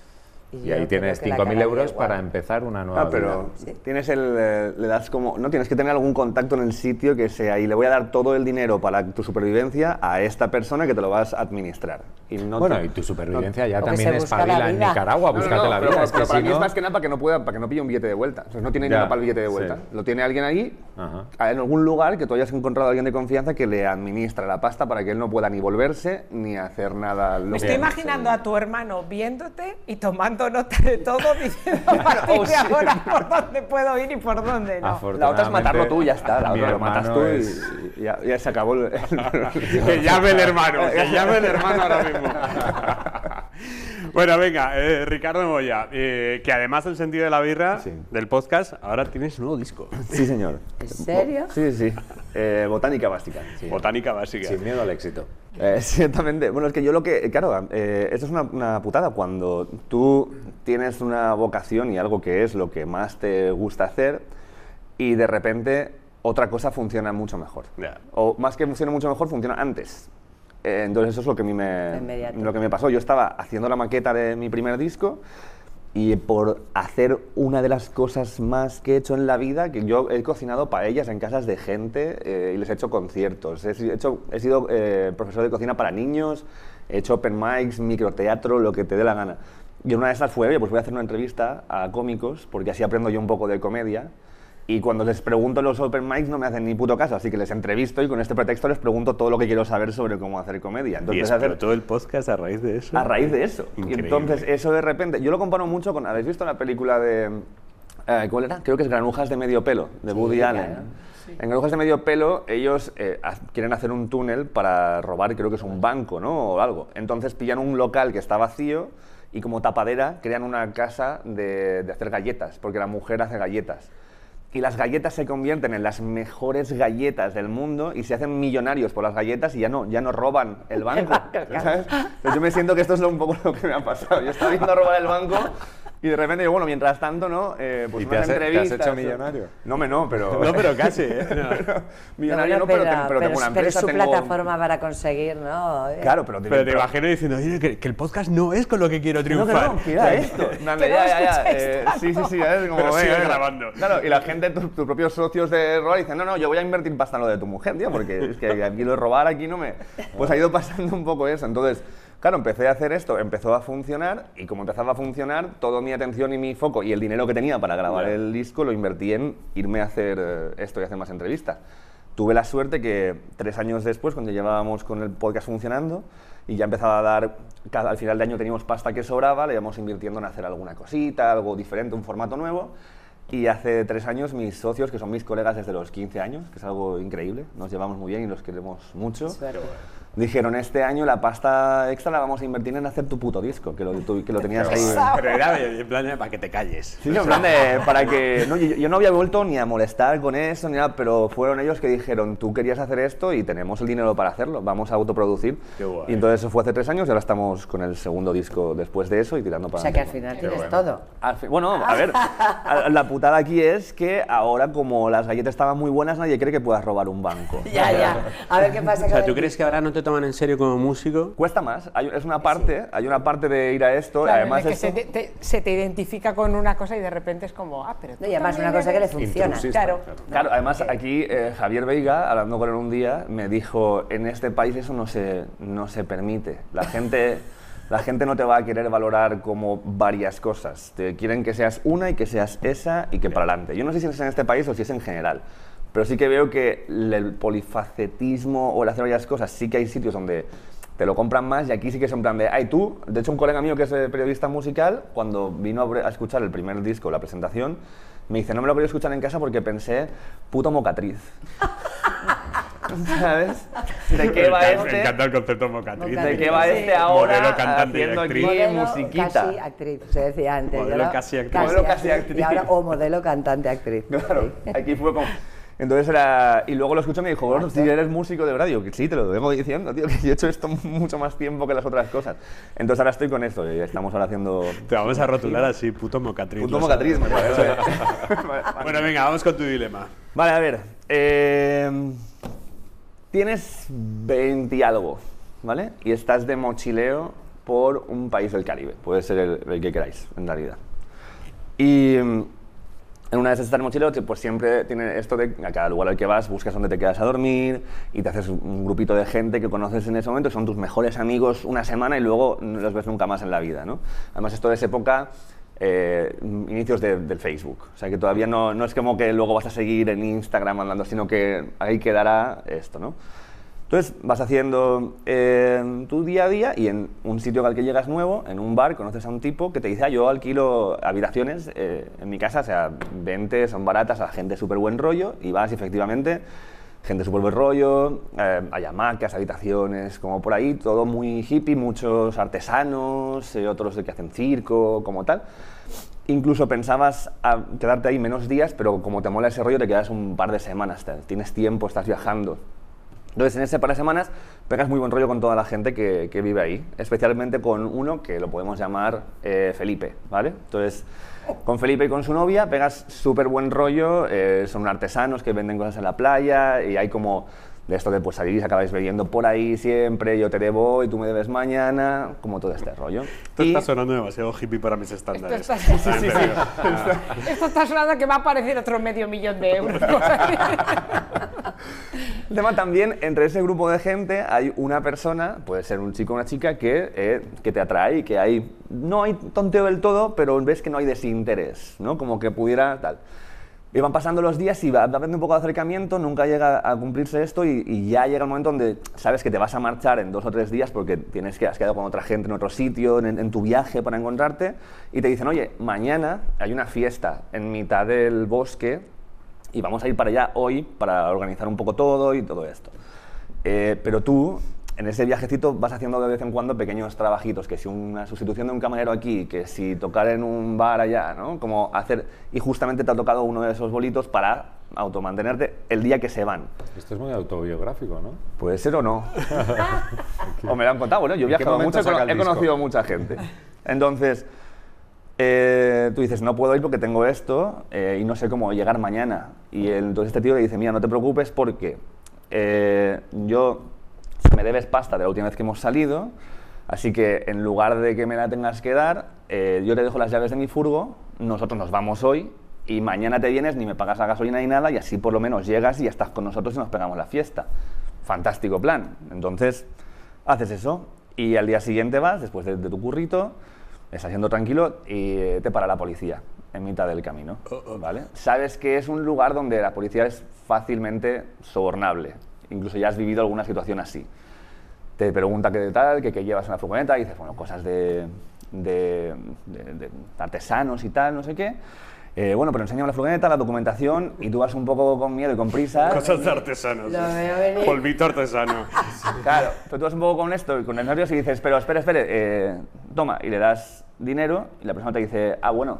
Y yo ahí creo tienes que la cinco mil acabaría euros igual. para empezar una nueva Ah, pero vida. tienes el, eh, le das como, no tienes que tener algún contacto en el sitio que sea y le voy a dar todo el dinero para tu supervivencia a esta persona que te lo vas a administrar. Y no Bueno, te- y tu supervivencia ya O que también se es busca la espabila en vida. Nicaragua, No, no, búscate no, la pero, vida. Es pero que para si mí no... es más que nada para que no pueda, para que no pille un billete de vuelta. O sea, no tiene Ya, dinero para el billete de sí. vuelta. Lo tiene alguien allí, Ajá. en algún lugar que tú hayas encontrado a alguien de confianza que le administra la pasta para que él no pueda ni volverse ni hacer nada. Me lo estoy que- imaginando a tu hermano viéndote y tomando nota de todo, diciendo a partir Oh, de sí. ahora por dónde puedo ir y por dónde no. La otra es matarlo tú y ya está. La mi otra lo matas hermano tú y- es- y ya, ya se acabó el... Que llame el hermano, que llame el hermano ahora mismo. Bueno, venga, eh, Ricardo Moya, eh, que además del sentido de la birra, Sí. del podcast, ahora tienes un nuevo disco. Sí, señor. ¿En serio? Sí, sí. Eh, botánica básica. Sí. Botánica básica. Sin miedo al éxito. Eh, ciertamente. Bueno, es que yo lo que... Claro, eh, esto es una, una putada. Cuando tú tienes una vocación y algo que es lo que más te gusta hacer y de repente otra cosa funciona mucho mejor. Ya. O más que funcione mucho mejor, funciona antes. Eh, entonces eso es lo que a mí me, Inmediato. lo que me pasó. Yo estaba haciendo la maqueta de mi primer disco y por hacer una de las cosas más que he hecho en la vida, que yo he cocinado paellas en casas de gente eh, y les he hecho conciertos. He, si- hecho, he sido eh, profesor de cocina para niños, he hecho open mics, microteatro, lo que te dé la gana. Y una de esas fue, oye, pues voy a hacer una entrevista a cómicos, porque así aprendo yo un poco de comedia. Y cuando les pregunto en los open mics no me hacen ni puto caso, así que les entrevisto y con este pretexto les pregunto todo lo que quiero saber sobre cómo hacer comedia. Y Entonces, hacer explotó el podcast a raíz de eso. a raíz de eso. Increíble. Y entonces eso de repente, yo lo comparo mucho con, ¿habéis visto la película de Eh, ¿Cuál era? Creo que es Granujas de medio pelo, de Woody Sí, Allen. claro. Sí. En Granujas de medio pelo, ellos eh, ha- quieren hacer un túnel para robar, creo que es un banco, ¿no? O algo. Entonces pillan un local que está vacío y como tapadera crean una casa de, de hacer galletas, porque la mujer hace galletas. Y las galletas se convierten en las mejores galletas del mundo y se hacen millonarios por las galletas y ya no, ya no roban el banco, ¿sabes? Entonces yo me siento que esto es lo- un poco lo que me ha pasado. Yo estaba viendo robar el banco y de repente digo, bueno, mientras tanto, ¿no? Eh, pues ¿Y te unas has- te has entrevistas, hecho millonario? No, me no, pero... No, pero casi, ¿eh? pero- millonario no, pero, te- pero tengo una pero es empresa, su tengo... plataforma para conseguir, ¿no? Eh, Claro, pero... Pero te imagino diciendo, oye, que, que el podcast no es con lo que quiero No, que triunfar. no, mira esto. En plan de, Que no ya, ya, ya, escucháis eh, tanto. sí, sí, sí, ¿eh? Como, Pero venga, sigue venga. grabando. Claro, y la gente, tus tus propios socios de robar dicen, no, no, yo voy a invertir pasta en lo de tu mujer, tío, porque es que aquí lo de robar aquí no me... Pues ha ido pasando un poco eso. Entonces, claro, empecé a hacer esto, empezó a funcionar y como empezaba a funcionar, toda mi atención y mi foco y el dinero que tenía para grabar Ya. el disco lo invertí en irme a hacer eh, esto y hacer más entrevistas. Tuve la suerte que tres años después, cuando llevábamos con el podcast funcionando y ya empezaba a dar, cada, al final de año teníamos pasta que sobraba, le íbamos invirtiendo en hacer alguna cosita, algo diferente, un formato nuevo. Y hace tres años mis socios, que son mis colegas desde los quince años, que es algo increíble, nos llevamos muy bien y los queremos mucho, Suerte. dijeron, este año la pasta extra la vamos a invertir en hacer tu puto disco, que lo, tu- que lo tenías ahí. Pero era en plan de, para que te calles. Sí, en plan de, para que... No, yo, yo no había vuelto ni a molestar con eso, ni nada, pero fueron ellos que dijeron, tú querías hacer esto y tenemos el dinero para hacerlo, vamos a autoproducir. Qué guay. Y entonces eso fue hace tres años y ahora estamos con el segundo disco después de eso y tirando para O sea que al adelante. final tienes todo. Al fin- bueno, a ver, a- la putada aquí es que ahora como las galletas estaban muy buenas, nadie cree que puedas robar un banco. Ya, ya. A ver qué pasa O sea, con ¿tú el crees que ahora no te toman en serio como músico? Cuesta más, hay- es una parte, hay una parte de ir a esto, Claro, además de que esto- se, te, te- se te identifica con una cosa y de repente es como, ah, pero tú No, y además también una cosa que le eres- funciona. Intrusista, Claro. Claro, además aquí eh, Javier Veiga, hablando con él un día, me dijo, en este país eso no se, no se permite. La gente, la gente no te va a querer valorar como varias cosas. Te quieren que seas una y que seas esa y que para adelante. Yo no sé si es en este país o si es en general, pero sí que veo que el polifacetismo o el hacer varias cosas, sí que hay sitios donde te lo compran más y aquí sí que es en plan de, ay, tú, de hecho un colega mío que es eh, periodista musical, cuando vino a, bre- a escuchar el primer disco, la presentación, me dice, no me lo quería escuchar en casa porque pensé, puto mocatriz. ¿Sabes? ¿De qué va Me este? encanta el concepto mocatriz. ¿De qué va este ahora Modelo, cantante y haciendo aquí actriz. Modelo musiquita? casi actriz, se decía antes. y Modelo ahora casi actriz. Modelo casi actriz. Y ahora, o modelo cantante actriz. Claro, aquí fue como... Entonces era... Y luego lo escuché y me dijo, bueno, si eres músico de verdad, digo, que sí, te lo vengo diciendo, tío, que yo he hecho esto mucho más tiempo que las otras cosas. Entonces ahora estoy con esto y estamos ahora haciendo... Te vamos a rotular así, puto mocatriz. Puto lo mocatriz, me sabes. parece. Bueno, venga, vamos con tu dilema. Vale, a ver. eh, tienes veinte y algo, ¿vale? Y estás de mochileo por un país del Caribe. Puede ser el, el que queráis, en realidad. Y mm, en una de esas estás de mochileo, pues siempre tiene esto de a cada lugar al que vas, buscas dónde te quedas a dormir y te haces un grupito de gente que conoces en ese momento, que son tus mejores amigos una semana y luego no los ves nunca más en la vida, ¿no? Además, esto es época... Eh, inicios de- del Facebook. O sea, que todavía no, no es como que luego vas a seguir en Instagram andando, sino que ahí quedará esto, ¿no? Entonces, vas haciendo eh, tu día a día y en un sitio al que llegas nuevo, en un bar, conoces a un tipo que te dice, ah, yo alquilo habitaciones eh, en mi casa, o sea, veinte, son baratas, a gente súper buen rollo, y vas y efectivamente... Gente súper buen rollo, eh, hay hamacas, habitaciones, como por ahí, todo muy hippie, muchos artesanos, eh, otros de que hacen circo, como tal. Incluso pensabas a quedarte ahí menos días, pero como te mola ese rollo, te quedas un par de semanas, te- tienes tiempo, estás viajando. Entonces, en ese par de semanas pegas muy buen rollo con toda la gente que, que vive ahí, especialmente con uno que lo podemos llamar eh, Felipe, ¿vale? Entonces, con Felipe y con su novia pegas súper buen rollo, eh, son artesanos que venden cosas en la playa y hay como de esto de pues salir y acabáis bebiendo por ahí siempre, yo te debo y tú me debes mañana, como todo este rollo. Esto Y- está sonando demasiado hippie para mis estándares. Esto está- Ah, en serio. Ah. Esto está sonando que va a aparecer otro medio millón de euros. El tema también, entre ese grupo de gente hay una persona, puede ser un chico o una chica, que, eh, que te atrae y que hay, no hay tonteo del todo, pero ves que no hay desinterés, ¿no? Como que pudiera tal. Y van pasando los días y va habiendo un poco de acercamiento, nunca llega a cumplirse esto y, y ya llega el momento donde sabes que te vas a marchar en dos o tres días porque tienes que, has quedado con otra gente en otro sitio, en, en tu viaje para encontrarte, y te dicen, oye, mañana hay una fiesta en mitad del bosque y vamos a ir para allá hoy para organizar un poco todo y todo esto. Eh, pero tú, en ese viajecito, vas haciendo de vez en cuando pequeños trabajitos, que si una sustitución de un camarero aquí, que si tocar en un bar allá, ¿no? Como hacer, y justamente te ha tocado uno de esos bolitos para automantenerte el día que se van. Esto es muy autobiográfico, ¿no? Puede ser o no. O me lo han contado, bueno, yo he viajado mucho, he conocido mucha gente. Entonces, eh, tú dices, no puedo ir porque tengo esto eh, y no sé cómo llegar mañana. Y el, entonces este tío le dice, mira, no te preocupes porque eh, yo... me debes pasta de la última vez que hemos salido, así que en lugar de que me la tengas que dar, eh, yo te dejo las llaves de mi furgo, nosotros nos vamos hoy y mañana te vienes, ni me pagas la gasolina ni nada, y así por lo menos llegas y ya estás con nosotros y nos pegamos la fiesta. Fantástico plan. Entonces, haces eso y al día siguiente vas, después de, de tu currito, estás yendo tranquilo y te para la policía en mitad del camino, ¿vale? Sabes que es un lugar donde la policía es fácilmente sobornable. Incluso ya has vivido alguna situación así. Te pregunta qué tal, que, que llevas en la furgoneta, y dices, bueno, cosas de, de, de, de artesanos y tal, no sé qué. Eh, bueno, pero enséñame la furgoneta, la documentación, y tú vas un poco con miedo y con prisa. Cosas de artesanos. Lo veo venir. Polvito artesano. Claro, pero tú vas un poco con esto y con el nervios y dices, pero espere, espere, eh, toma, y le das dinero y la persona te dice, ah, bueno,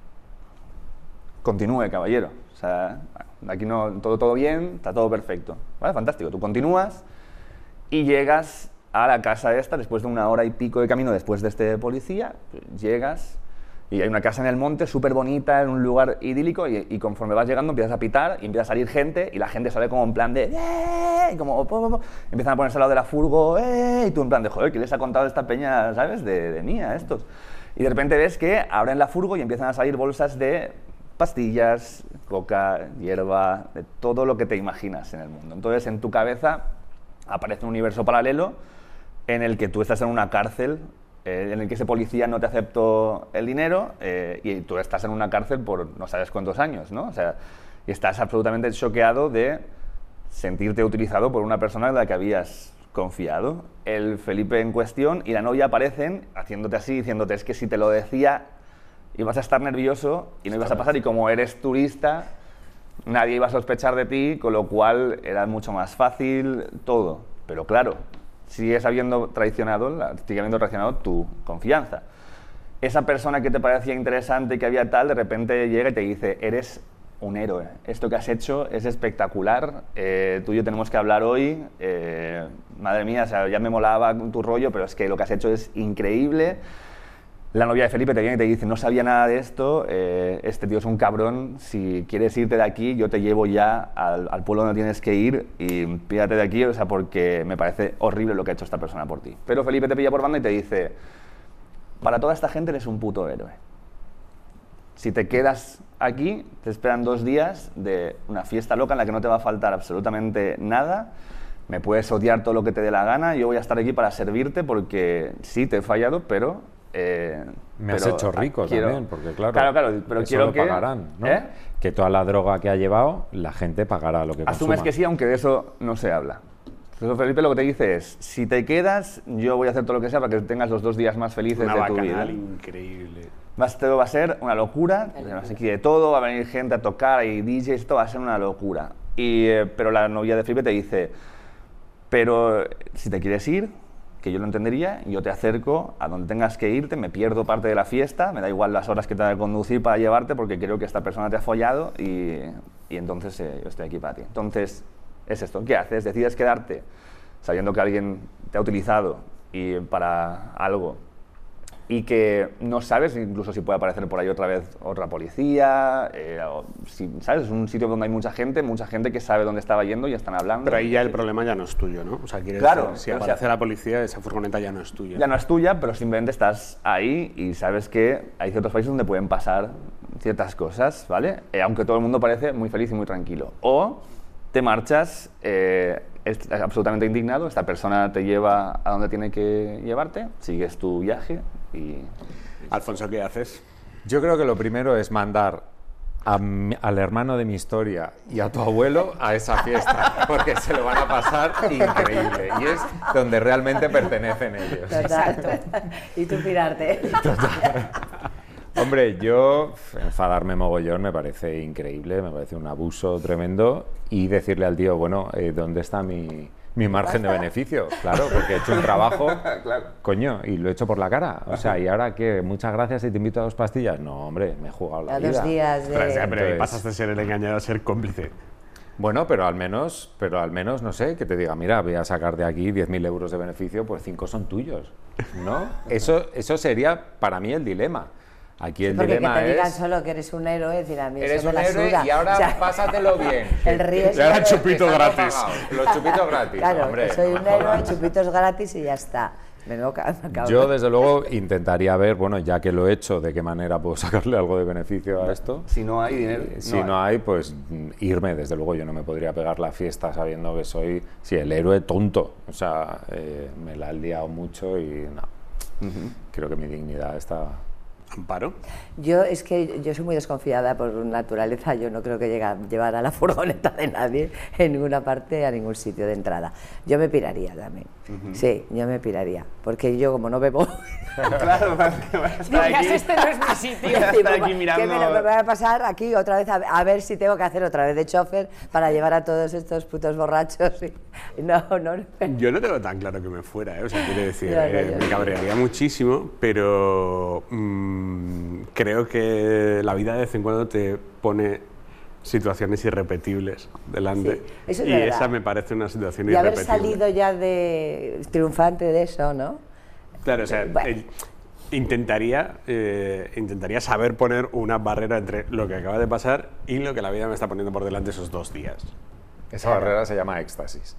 continúe, caballero. O sea, aquí no, todo, todo bien, está todo perfecto. Vale, fantástico. Tú continúas y llegas a la casa esta, después de una hora y pico de camino después de este policía, llegas y hay una casa en el monte súper bonita, en un lugar idílico, y, y conforme vas llegando empiezas a pitar y empieza a salir gente y la gente sale como en plan de ¡eh! Y como po, po, po. Empiezan a ponerse al lado de la furgo ¡eh! Y tú en plan de joder, ¿qué les ha contado esta peña, sabes? De, de mí a estos. Y de repente ves que abren la furgo y empiezan a salir bolsas de pastillas, coca, hierba, de todo lo que te imaginas en el mundo. Entonces, en tu cabeza aparece un universo paralelo en el que tú estás en una cárcel, eh, en el que ese policía no te aceptó el dinero eh, y tú estás en una cárcel por no sabes cuántos años, ¿no? O sea, y estás absolutamente choqueado de sentirte utilizado por una persona en la que habías confiado. El Felipe en cuestión y la novia aparecen haciéndote así, diciéndote, es que si te lo decía ibas a estar nervioso y no ibas a pasar, y como eres turista nadie iba a sospechar de ti, con lo cual era mucho más fácil todo. Pero claro, sigues habiendo traicionado, sigue habiendo traicionado tu confianza. Esa persona que te parecía interesante y que había tal, de repente llega y te dice, eres un héroe, esto que has hecho es espectacular, eh, tú y yo tenemos que hablar hoy, eh, madre mía, o sea, ya me molaba tu rollo, pero es que lo que has hecho es increíble. La novia de Felipe te viene y te dice, no sabía nada de esto, eh, este tío es un cabrón, si quieres irte de aquí, yo te llevo ya al, al pueblo donde tienes que ir y pídate de aquí, o sea, porque me parece horrible lo que ha hecho esta persona por ti. Pero Felipe te pilla por banda y te dice, para toda esta gente eres un puto héroe. Si te quedas aquí, te esperan dos días de una fiesta loca en la que no te va a faltar absolutamente nada, me puedes odiar todo lo que te dé la gana, yo voy a estar aquí para servirte porque sí, te he fallado, pero... Eh, Me has pero hecho rico quiero, también, porque claro, claro, claro pero eso quiero lo que pagarán, ¿no? ¿Eh? Que toda la droga que ha llevado, la gente pagará lo que consuma. Asumes que sí, aunque de eso no se habla. Entonces Felipe lo que te dice es, si te quedas, yo voy a hacer todo lo que sea para que tengas los dos días más felices una de tu vida. Una bacanal increíble. Esto va a ser una locura, no sé qué de todo, va a venir gente a tocar, y D Js, esto va a ser una locura. Y, eh, pero la novia de Felipe te dice, pero si te quieres ir, que yo lo entendería, yo te acerco a donde tengas que irte, me pierdo parte de la fiesta, me da igual las horas que te va a conducir para llevarte porque creo que esta persona te ha follado y, y entonces eh, yo estoy aquí para ti. Entonces, es esto, ¿qué haces? Decides quedarte sabiendo que alguien te ha utilizado y para algo y que no sabes incluso si puede aparecer por ahí otra vez otra policía, eh, o si, ¿sabes? Es un sitio donde hay mucha gente, mucha gente que sabe dónde estaba yendo y están hablando. Pero ahí ya el problema ya no es tuyo, ¿no? O sea, quieres claro, decir, si o aparece sea, la policía, esa furgoneta ya no es tuya. Ya no es tuya, pero simplemente estás ahí y sabes que hay ciertos países donde pueden pasar ciertas cosas, ¿vale? Eh, aunque todo el mundo parece muy feliz y muy tranquilo. O te marchas eh, es absolutamente indignado, esta persona te lleva a donde tiene que llevarte, sigues tu viaje y... Alfonso, ¿qué haces? Yo creo que lo primero es mandar a mi- al hermano de mi historia y a tu abuelo a esa fiesta, porque se lo van a pasar increíble y es donde realmente pertenecen ellos. Total. Y tú pirarte. Hombre, yo enfadarme mogollón me parece increíble, me parece un abuso tremendo y decirle al tío, bueno, eh, ¿dónde está mi, mi margen de beneficio? Claro, porque he hecho un trabajo, Claro. coño, y lo he hecho por la cara. O sea, ¿y ahora qué? Muchas gracias y te invito a dos pastillas. No, hombre, me he jugado la A vida. dos días de... Pero, o sea, pero Entonces- pasaste de ser el engañado a ser cómplice. Bueno, pero al menos, pero al menos, no sé, que te diga, mira, voy a sacar de aquí diez mil euros de beneficio, pues cinco son tuyos, ¿no? Eso, eso sería para mí el dilema. Aquí el Porque que dilema te digan es... solo que eres un héroe, decir, a mí Eres eso un me la héroe suda. y ahora O sea, pásatelo bien. El riesgo Y ahora de- chupito Está todo gratis. pagado. Los chupitos gratis, Claro, hombre. que soy no un me héroe, jodas. chupitos gratis y ya está. Menudo ca- cabrón. Yo, desde luego, intentaría ver, bueno, ya que lo he hecho, de qué manera puedo sacarle algo de beneficio a esto. Si no hay dinero. Eh, Si no hay, pues mm, irme, desde luego. Yo no me podría pegar la fiesta sabiendo que soy, sí, el héroe tonto. O sea, eh, me la he liado mucho y no. Creo que mi dignidad está... Amparo. Yo es que yo soy muy desconfiada por naturaleza, yo no creo que llegue a llevar a la furgoneta de nadie en ninguna parte, a ningún sitio de entrada. Yo me piraría también, sí, yo me piraría, porque yo como no bebo... Claro, que va a estar Digas, aquí. este no es mi sitio. Está aquí ¿Qué mirando. me, lo- me va a pasar aquí otra vez a, a ver si tengo que hacer otra vez de chofer para llevar a todos estos putos borrachos? Y, no, no, no. Yo no tengo tan claro que me fuera, ¿eh? O sea, quiero decir, Ya, ya, eh, ya. me cabrearía muchísimo, pero mm, creo que la vida de vez en cuando te pone situaciones irrepetibles delante. Sí, eso es y verdad. esa me parece una situación Y haber irrepetible. salido ya de triunfante de eso, ¿no? Claro, o sea, Bueno. el- intentaría, eh, intentaría saber poner una barrera entre lo que acaba de pasar y lo que la vida me está poniendo por delante esos dos días. Esa barrera se llama éxtasis.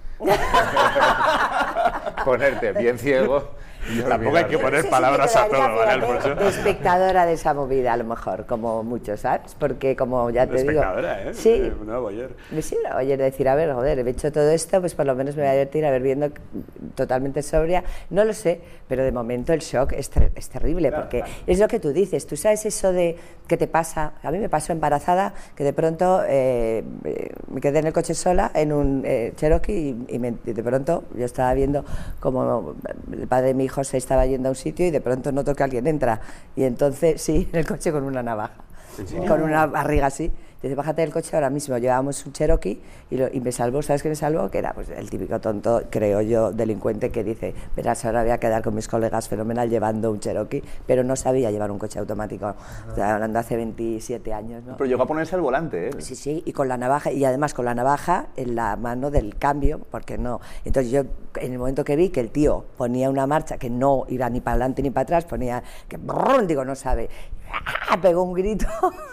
Ponerte bien ciego y Tampoco hay que Yo no poner sé si palabras me a todo, quedaría, ¿vale, fíjate, Alfonso? de espectadora de esa movida, a lo mejor, como muchos, ¿sabes? Porque como ya te digo... Espectadora, ¿eh? Sí. De Nueva York. Me sí, oye, decir, a ver, joder, he hecho todo esto, pues por lo menos me voy a divertir a ver viendo totalmente sobria. No lo sé, pero de momento el shock es, ter- es terrible, porque es lo que tú dices. Tú sabes eso de que te pasa. A mí me pasó embarazada, que de pronto eh, eh, me quedé en el coche sola, en un eh, Cherokee, y, y me- y de pronto yo estaba viendo como el padre de mi hijo se estaba yendo a un sitio y de pronto noto que alguien entra. Y entonces, sí, en el coche con una navaja. Con una barriga así. Dice, bájate del coche ahora mismo. Llevábamos un Cherokee y, lo- y me salvó. ¿Sabes qué me salvó? Que era pues, el típico tonto, creo yo, delincuente que dice, verás, ahora voy a quedar con mis colegas fenomenal llevando un Cherokee, pero no sabía llevar un coche automático. Estoy hablando hace veintisiete años, ¿no? Pero llegó a ponerse al volante, ¿eh? Sí, sí, y con la navaja, y además con la navaja en la mano del cambio, porque no. Entonces yo, en el momento que vi que el tío ponía una marcha que no iba ni para adelante ni para atrás, ponía que, brrr, digo, no sabe, ¡ah! Pegó un grito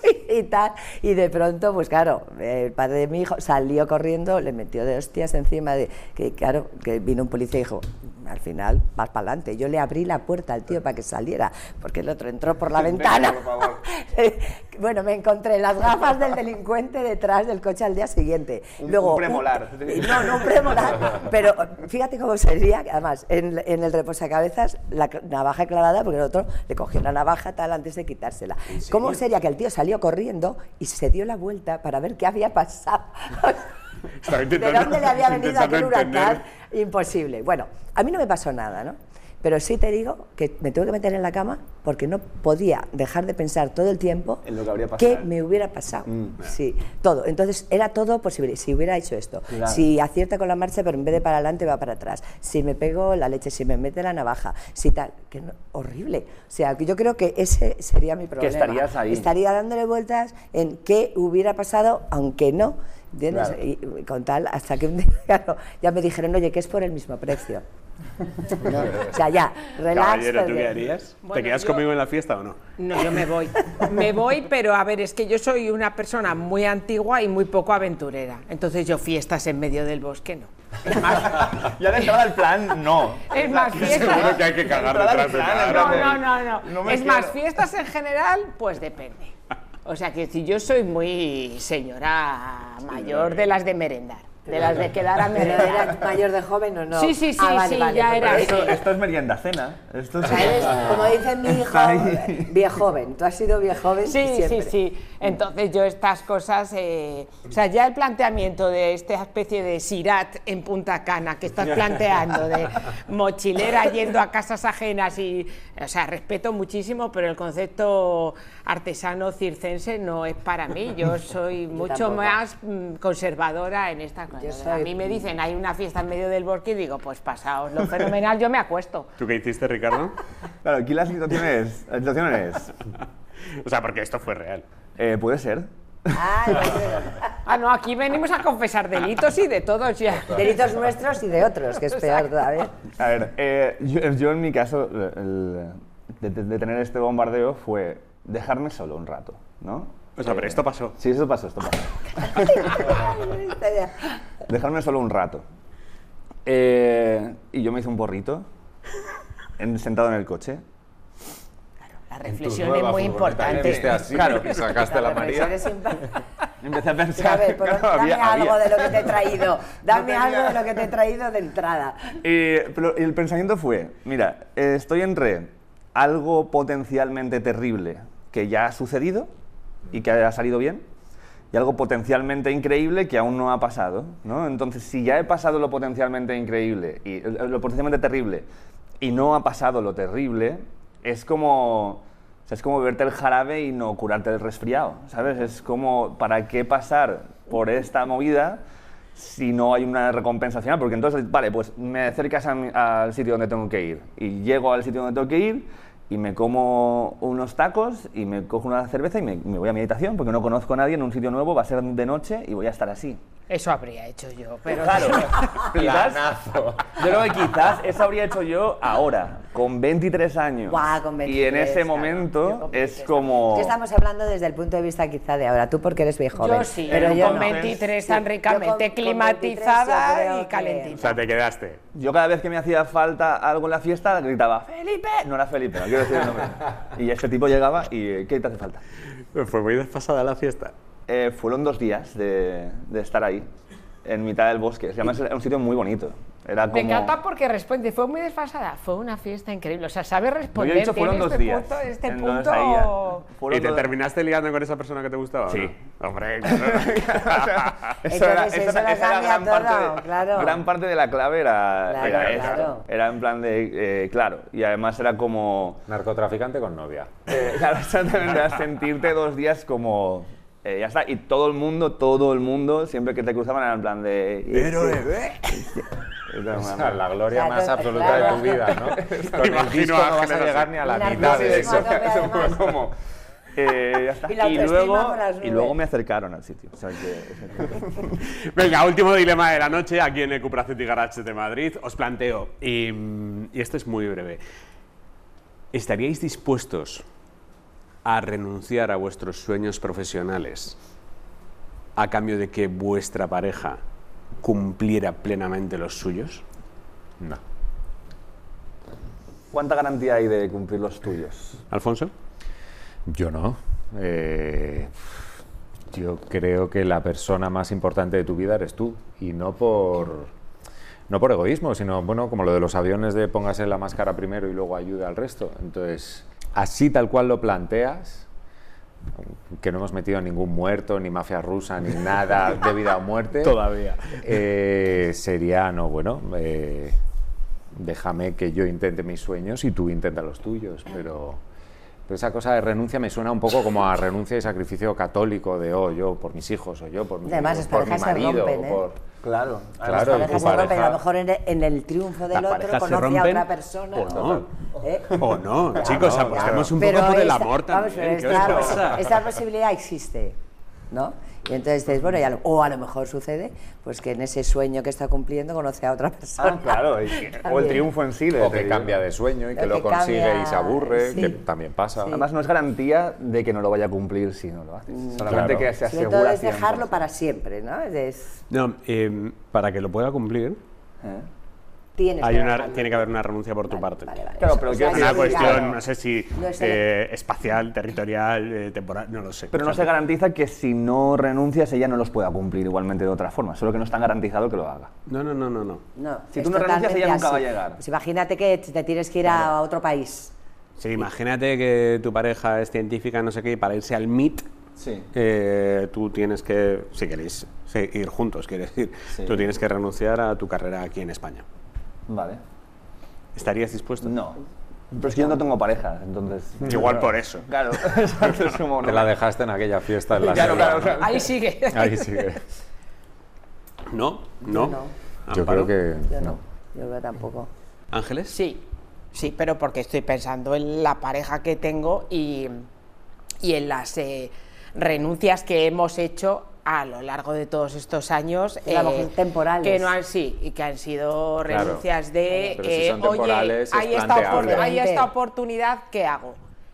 y tal, y de pronto, pues claro, el padre de mi hijo salió corriendo, le metió de hostias encima de, que claro, que vino un policía y dijo, al final vas para adelante. Yo le abrí la puerta al tío para que saliera, porque el otro entró por la ventana. Por favor. Bueno, me encontré las gafas del delincuente detrás del coche al día siguiente. Un- Luego, un premolar. no, no un premolar. Pero fíjate cómo sería, que además, en, en el reposacabezas, la cl- navaja clavada, porque el otro le cogió la navaja tal antes de quitársela. ¿Cómo sería que el tío salió corriendo y se dio la vuelta para ver qué había pasado? Estaba ¿De intentando- dónde le había venido intentando aquel huracán? entender. Imposible. Bueno, a mí no me pasó nada, ¿no? Pero sí te digo que me tuve que meter en la cama porque no podía dejar de pensar todo el tiempo En lo que habría qué pasado. me hubiera pasado. Mm. Sí, todo. Entonces era todo posible. Si hubiera hecho esto, Claro. si acierta con la marcha, pero en vez de para adelante va para atrás, si me pego la leche, si me mete la navaja, si tal, que no- horrible. O sea, que yo creo que ese sería mi problema. estarías ahí. Estaría dándole vueltas en qué hubiera pasado, aunque no. ¿Entiendes? Claro. Y, y con tal, hasta que un día, claro, ya me dijeron, oye, que es por el mismo precio. No, o sea, ya, relax. Caballero, ¿tú porque- qué harías? Bueno, ¿Te quedas yo- conmigo en la fiesta o no? No, yo me voy. Me voy, pero a ver, es que yo soy una persona muy antigua y muy poco aventurera. Entonces yo fiestas en medio del bosque, no. Es más, Ya de entrada el plan, no. es más Seguro fiestas... que hay que cagar Entrada al detrás de plan, nada. entrada No, al- no, no, no. No me es más, quiero. fiestas en general, pues depende. O sea, que si yo soy muy señora mayor de las de merendar. de las de quedar a ¿Pero merendar. era mayor de joven o no? Sí, sí, sí, Ah, vale, sí, vale, ya porque era Esto, así. esto es merienda cena. Esto O es... sea, eres, como dice mi hijo, Ahí. viejoven. Tú has sido viejoven Sí, siempre. sí, sí. Entonces yo estas cosas, eh, o sea, ya el planteamiento de esta especie de Sirat en Punta Cana que estás planteando, de mochilera yendo a casas ajenas y, o sea, respeto muchísimo, pero el concepto artesano circense no es para mí. Yo soy mucho tampoco. más mm, conservadora en estas cosas. Yo A soy- mí me dicen, hay una fiesta en medio del bosque y digo, pues pasaos lo fenomenal, yo me acuesto. ¿Tú qué hiciste, Ricardo? Claro, aquí la situación es... La situación es O sea, porque esto fue real. eh, puede ser. Ah, no, Ah, no, aquí venimos a confesar delitos y de todos ya. no. Delitos nuestros y de otros, que es peor todavía. A ver, eh, yo, yo en mi caso, el- de, de- de tener este bombardeo fue dejarme solo un rato, ¿no? O sea, pero esto pasó. Sí, eso pasó, esto pasó. Dejarme solo un rato. Eh, y yo me hice un porrito, en- sentado en el coche. La reflexión es muy importante. Viste así, Claro. y sacaste la María. reflexión es impa- Empecé a A pensar... ver, pero claro, dame había- algo había- de lo que te he traído. Dame tenía- algo de lo que te he traído de entrada. Eh, pero el pensamiento fue, mira, eh, estoy entre algo potencialmente terrible que ya ha sucedido y que ha salido bien, y algo potencialmente increíble que aún no ha pasado, ¿no? Entonces, si ya he pasado lo potencialmente increíble y eh, lo potencialmente terrible y no ha pasado lo terrible, es como, o sea, es como beberte el jarabe y no curarte del resfriado, ¿sabes? Es como, ¿para qué pasar por esta movida si no hay una recompensa final? Porque entonces, vale, pues me acercas a mi- al sitio donde tengo que ir y llego al sitio donde tengo que ir y me como unos tacos y me cojo una cerveza y me, me voy a mi habitación porque no conozco a nadie en un sitio nuevo, va a ser de noche y voy a estar así. Eso habría hecho yo, pero Claro, quizás, Planazo. yo creo que quizás eso habría hecho yo ahora, con veintitrés años. Guau, con y en veintitrés, ese claro. momento Qué es como... Que estamos hablando desde el punto de vista quizá de ahora, tú porque eres viejo yo sí, pero yo con no. veintitrés Sí, tan yo con- ricamente con climatizada veintitrés yo creo y que- O calentita. sea, te quedaste. Yo cada vez que me hacía falta algo en la fiesta gritaba ¡Felipe! No era Felipe, no quiero decir el nombre. Y este tipo llegaba y ¿qué te hace falta? Fue muy desfasada la fiesta. Eh, fueron dos días de, de estar ahí, en mitad del bosque. Además era un sitio muy bonito. Era como... Me encanta porque responde, fue muy desfasada, fue una fiesta increíble, o sea, sabe Yo responder, he dicho fueron tiene dos este días. punto, este Entonces, punto... ahí ya- fueron ¿Y te dos- terminaste liando con esa persona que te gustaba? o Sí. no? Hombre, Eso Entonces, era, eso esa era- lo esa era cambia gran, parte todo, de, claro. gran parte de la clave era, Claro, era esto. claro. Era en plan de, eh, claro, y además era como, Narcotraficante con novia. eh, claro, exactamente, a sentirte dos días como, eh, ya está, y todo el mundo, todo el mundo, siempre que te cruzaban era en plan de... Héroe, O sea, la gloria Claro, más absoluta claro. de tu vida, ¿no? Con el Imagino disco a no vas a Ángeles llegar así. ni a la Un mitad de narcisismo eso. a tope, Eso fue además. como... eh, ya está. Y la Y, autoestima luego, por las y nubes. luego me acercaron al sitio. O sea, que, Venga, último dilema de la noche aquí en el Cupra City Garage de Madrid. Os planteo, y, y esto es muy breve. ¿Estaríais dispuestos a renunciar a vuestros sueños profesionales a cambio de que vuestra pareja cumpliera plenamente los suyos? No. ¿cuánta garantía hay de cumplir los tuyos? ¿Alfonso? Yo no. Eh, yo creo que la persona más importante de tu vida eres tú. Y no por, no por egoísmo, sino, bueno, como lo de los aviones de póngase la máscara primero y luego ayude al resto. Entonces, así tal cual lo planteas, que no hemos metido ningún muerto, ni mafia rusa, ni nada de vida o muerte. Todavía. eh, sería, no, bueno, eh, déjame que yo intente mis sueños y tú intenta los tuyos, pero, pero esa cosa de renuncia me suena un poco como a renuncia y sacrificio católico de, oh, yo por mis hijos, o yo por mi, Además, las por mi parejas se marido, rompen, ¿eh? o por... Claro. Claro, Las y tu parejas se rompen, pareja- a lo mejor en el, en el triunfo del Las otro parejas se conoce a rompen otra persona. o no. ¿Eh? O no, chicos, no, apostemos un Pero poco por el esta- amor vamos, también. pero ¿qué os esta, pasa? esta posibilidad existe, ¿no? Y entonces dices, bueno, y a lo- o a lo mejor sucede pues que en ese sueño que está cumpliendo conoce a otra persona. Ah, claro. y- o el También. triunfo en sí. de- O que de- cambia de sueño y que O lo que consigue cambia, y se aburre, sí. que también pasa. Sí. Además, no es garantía de que no lo vaya a cumplir si no lo haces. Solamente Claro. que se Sobre asegura todo es cien por ciento. dejarlo para siempre, ¿no? Es- No, eh, para que lo pueda cumplir, ¿Eh? tienes Hay que una, dejarlo. tiene que haber una renuncia por tu Vale, parte. vale, vale. Claro, Eso, pero o sea, quiero Una Sí, sí, cuestión, claro. no sé si No es eh, espacial, territorial, eh, temporal, no lo sé. Pero O no sea, se garantiza que si no renuncias ella no los pueda cumplir igualmente de otra forma, solo que no está garantizado que lo haga. No, no, no, no, no. No, Si es tú no renuncias, ella totalmente nunca va a así. llegar. Pues imagínate que te tienes que ir a otro país. Sí, imagínate que tu pareja es científica, no sé qué, y para irse al M I T, Sí. eh, tú tienes que, si queréis sí, ir juntos, quiere decir, Sí. tú tienes que renunciar a tu carrera aquí en España. Vale. ¿Estarías dispuesto? No. Pero es que yo no tengo pareja, entonces... Igual por eso. Claro, exacto, es como... Te no. la dejaste en aquella fiesta en la Claro, selva, claro, ¿no? claro. Ahí sigue. Ahí sigue. ¿No? ¿No? no. Yo Amparo. creo que Yo no, no. yo creo tampoco. ¿Ángeles? Sí, sí, pero porque estoy pensando en la pareja que tengo y, y en las eh, renuncias que hemos hecho a lo largo de todos estos años. Y a lo mejor temporales. Que no han, sí, y que han sido Claro. renuncias de, Pero si eh, son oye, temporales, es hay esta, planteable. opor- hay esta Obviamente. oportunidad, ¿qué hago?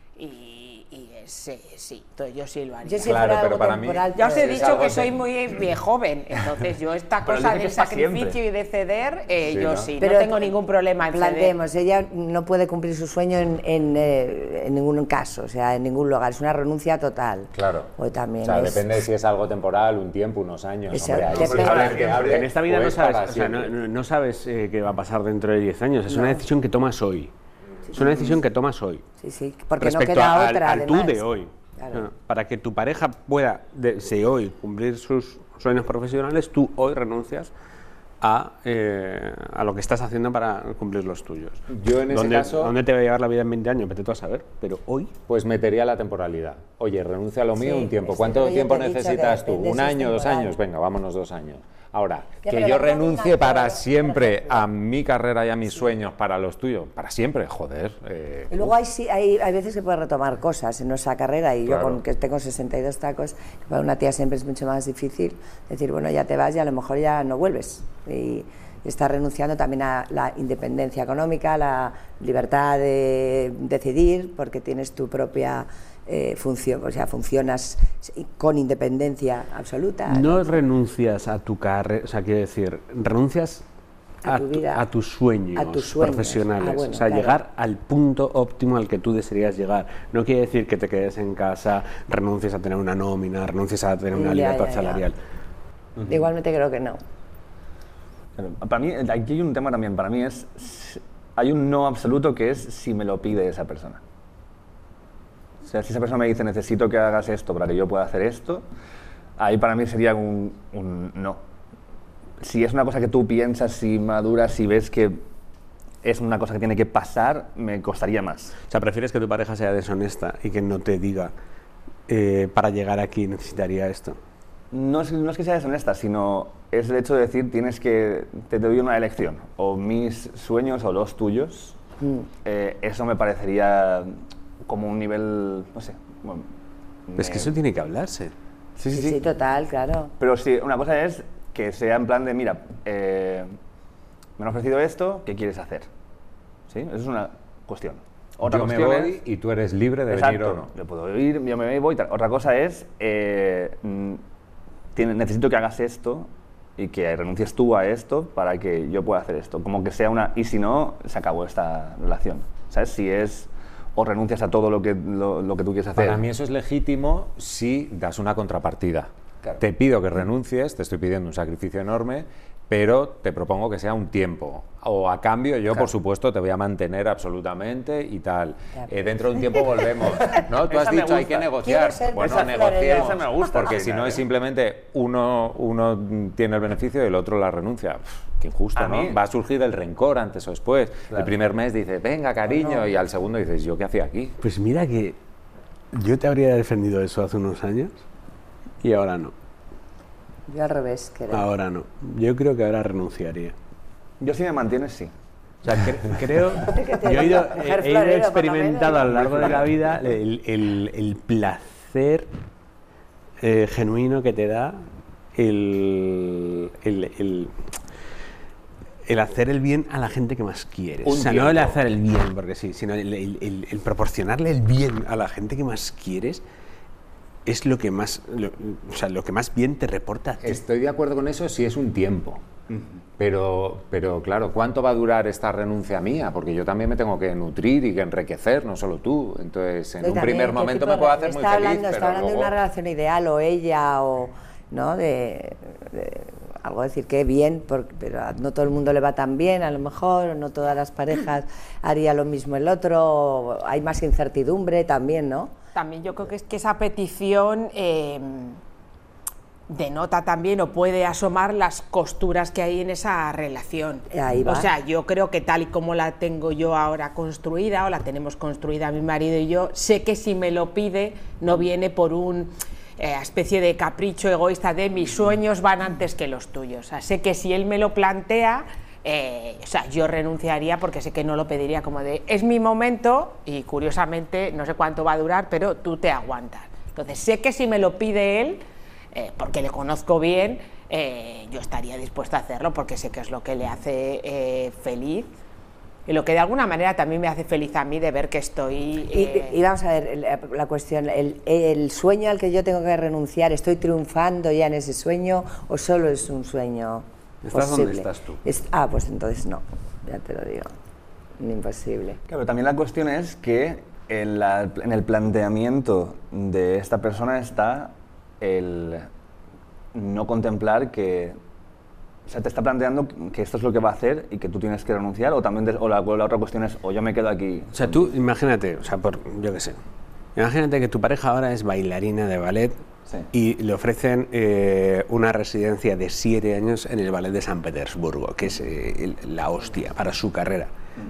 Y, y es, eh, sí, entonces yo sí lo haría. Yo si Claro, fuera pero algo para mí- temporal, Ya os he pues- dicho algo que que- soy muy, muy joven, entonces yo esta Pero cosa dice que del es pa' sacrificio siempre. y de ceder, eh, Sí, yo ¿no? sí, Pero no tengo ningún problema en ceder. planteemos, ella no puede cumplir su sueño en, en, eh, en ningún caso, o sea, en ningún lugar, es una renuncia total. Claro. O también O sea, es- depende si es algo temporal, un tiempo, unos años. Eso, Hombre, ahí depende. sí, A ver, planteable, en esta vida o no es sabes, para o sea, no, siempre. no- no sabes eh, qué va a pasar dentro de diez años, es una decisión que tomas hoy. Es una decisión que tomas hoy. Sí, sí, porque respecto no queda a- al, otra, al tú además. de hoy. Claro. No, para que tu pareja pueda, de hoy, cumplir sus sueños profesionales, tú hoy renuncias a, eh, a lo que estás haciendo para cumplir los tuyos. Yo en ese ¿Dónde, caso- ¿Dónde te va a llevar la vida en veinte años? Vete tú a saber, pero hoy... Pues metería la temporalidad. Oye, renuncia a lo mío Sí, un tiempo. sí, ¿Cuánto pero yo tiempo te he dicho necesitas que tú? depende ¿Un si es año, dos temporal. años? Venga, vámonos dos años. Ahora, Ya, que pero yo la combinación, renuncie para por siempre ejemplo. a mi carrera y a mis sueños, para los tuyos, para siempre, joder. eh, Y luego hay, sí- hay, hay veces que puedes retomar cosas en nuestra carrera y Claro. yo con que tengo sesenta y dos tacos, para una tía siempre es mucho más difícil decir, bueno, ya te vas y a lo mejor ya no vuelves. Y, y estás renunciando también a la independencia económica, la libertad de decidir, porque tienes tu propia eh, función, o sea, funcionas con independencia absoluta. No renuncias a tu carrera, o sea, quiero decir, renuncias A a, tu tu- vida, a tus sueños, a tus sueños. profesionales. Ah, bueno, o sea, claro. llegar al punto óptimo al que tú desearías llegar. No quiere decir que te quedes en casa, renuncies a tener una nómina, renuncies a tener una Ya, libertad ya, ya. salarial. Igualmente creo que no. Claro, para mí, aquí hay un tema también, para mí es, hay un no absoluto que es si me lo pide esa persona. O sea, si esa persona me dice, necesito que hagas esto para que yo pueda hacer esto, ahí para mí sería un, un no. Si es una cosa que tú piensas, si maduras, si ves que es una cosa que tiene que pasar, me costaría más. O sea, prefieres que tu pareja sea deshonesta y que no te diga, eh, para llegar aquí necesitaría esto. No es, no es que sea deshonesta, sino es el hecho de decir, tienes que, te doy una elección, o mis sueños o los tuyos. Eh, eso me parecería como un nivel, no sé. Bueno, Es que me- eso tiene que hablarse. Sí, sí, Sí, sí. sí, total, claro. Pero sí, una cosa es que sea en plan de, mira, eh, me han ofrecido esto, ¿qué quieres hacer? ¿Sí? Eso es una cuestión. Otra yo me cuestión voy es- y tú eres libre de Exacto, venir o no. yo puedo ir, yo me voy. Tal. Otra cosa es, eh, mm, tiene- necesito que hagas esto y que renuncies tú a esto para que yo pueda hacer esto. Como que sea una, y si no, se acabó esta relación. ¿Sabes? Si es, o renuncias a todo lo que, lo, lo que tú quieres hacer. Para mí eso es legítimo si das una contrapartida. Claro. Te pido que renuncies, te estoy pidiendo un sacrificio enorme, pero te propongo que sea un tiempo. O a cambio yo, por supuesto, te voy a mantener absolutamente y tal. Claro. Eh, dentro de un tiempo volvemos. ¿No? Tú has Esa me dicho, hay gusta. que negociar. Quiero ser Bueno, esa negociemos. florero. Esa me gusta, Porque al si final, no ¿eh? es simplemente uno, uno tiene el beneficio y el otro la renuncia. Pff, qué injusto, A ¿no? mí- Va a surgir el rencor antes o después. Claro. El primer mes dices, venga, cariño, y al segundo dices, ¿yo qué hacía aquí? Pues mira que yo te habría defendido eso hace unos años y ahora no. Yo al revés, creo. Ahora no. Yo creo que ahora renunciaría. Yo si me mantienes, sí. O sea, cre- creo. Que te Yo he ido, toca coger he ido florero, por lo experimentado menos. a lo largo de la vida el, el- el placer eh, genuino que te da el, el, el- el hacer el bien a la gente que más quieres. Un O sea, no el tiempo. hacer el bien, porque sí, sino el, el- el- el proporcionarle el bien a la gente que más quieres es lo que más, lo, o sea, lo que más bien te reporta a ti. Estoy de acuerdo con eso si es un tiempo. Pero, pero claro, ¿cuánto va a durar esta renuncia mía? Porque yo también me tengo que nutrir y que enriquecer, no solo tú. Entonces, en Yo un también, primer ¿qué momento tipo me puedo de- hacer muy está feliz, hablando, pero está hablando luego... de una relación ideal, o ella, o ¿no? de, de algo decir que bien, porque, pero a no todo el mundo le va tan bien, a lo mejor, o no todas las parejas haría lo mismo el otro, o hay más incertidumbre también, ¿no? También yo creo que es que esa petición eh, denota también o puede asomar las costuras que hay en esa relación. Ahí va. O sea, yo creo que tal y como la tengo yo ahora construida, o la tenemos construida mi marido y yo, sé que si me lo pide no viene por un eh, especie de capricho egoísta de mis sueños van antes que los tuyos. O sea, sé que si él me lo plantea, eh, o sea, yo renunciaría porque sé que no lo pediría como de es mi momento y curiosamente no sé cuánto va a durar, pero tú te aguantas. Entonces sé que si me lo pide él, eh, porque le conozco bien, eh, yo estaría dispuesta a hacerlo porque sé que es lo que le hace eh, feliz y lo que de alguna manera también me hace feliz a mí de ver que estoy... eh, Y, y vamos a ver, la, la cuestión, el, el sueño al que yo tengo que renunciar, ¿estoy triunfando ya en ese sueño o solo es un sueño Estás posible? donde estás tú. Es- ah, pues entonces no, ya te lo digo, imposible. Claro, también la cuestión es que en, la- en el planteamiento de esta persona está el no contemplar que... O sea, te está planteando que esto es lo que va a hacer y que tú tienes que renunciar, o también de- o la, o la otra cuestión es o yo me quedo aquí. O sea, tú imagínate, o sea, por, yo qué sé, imagínate que tu pareja ahora es bailarina de ballet Sí. y le ofrecen eh, una residencia de siete años en el ballet de San Petersburgo, que es eh, el- la hostia para su carrera.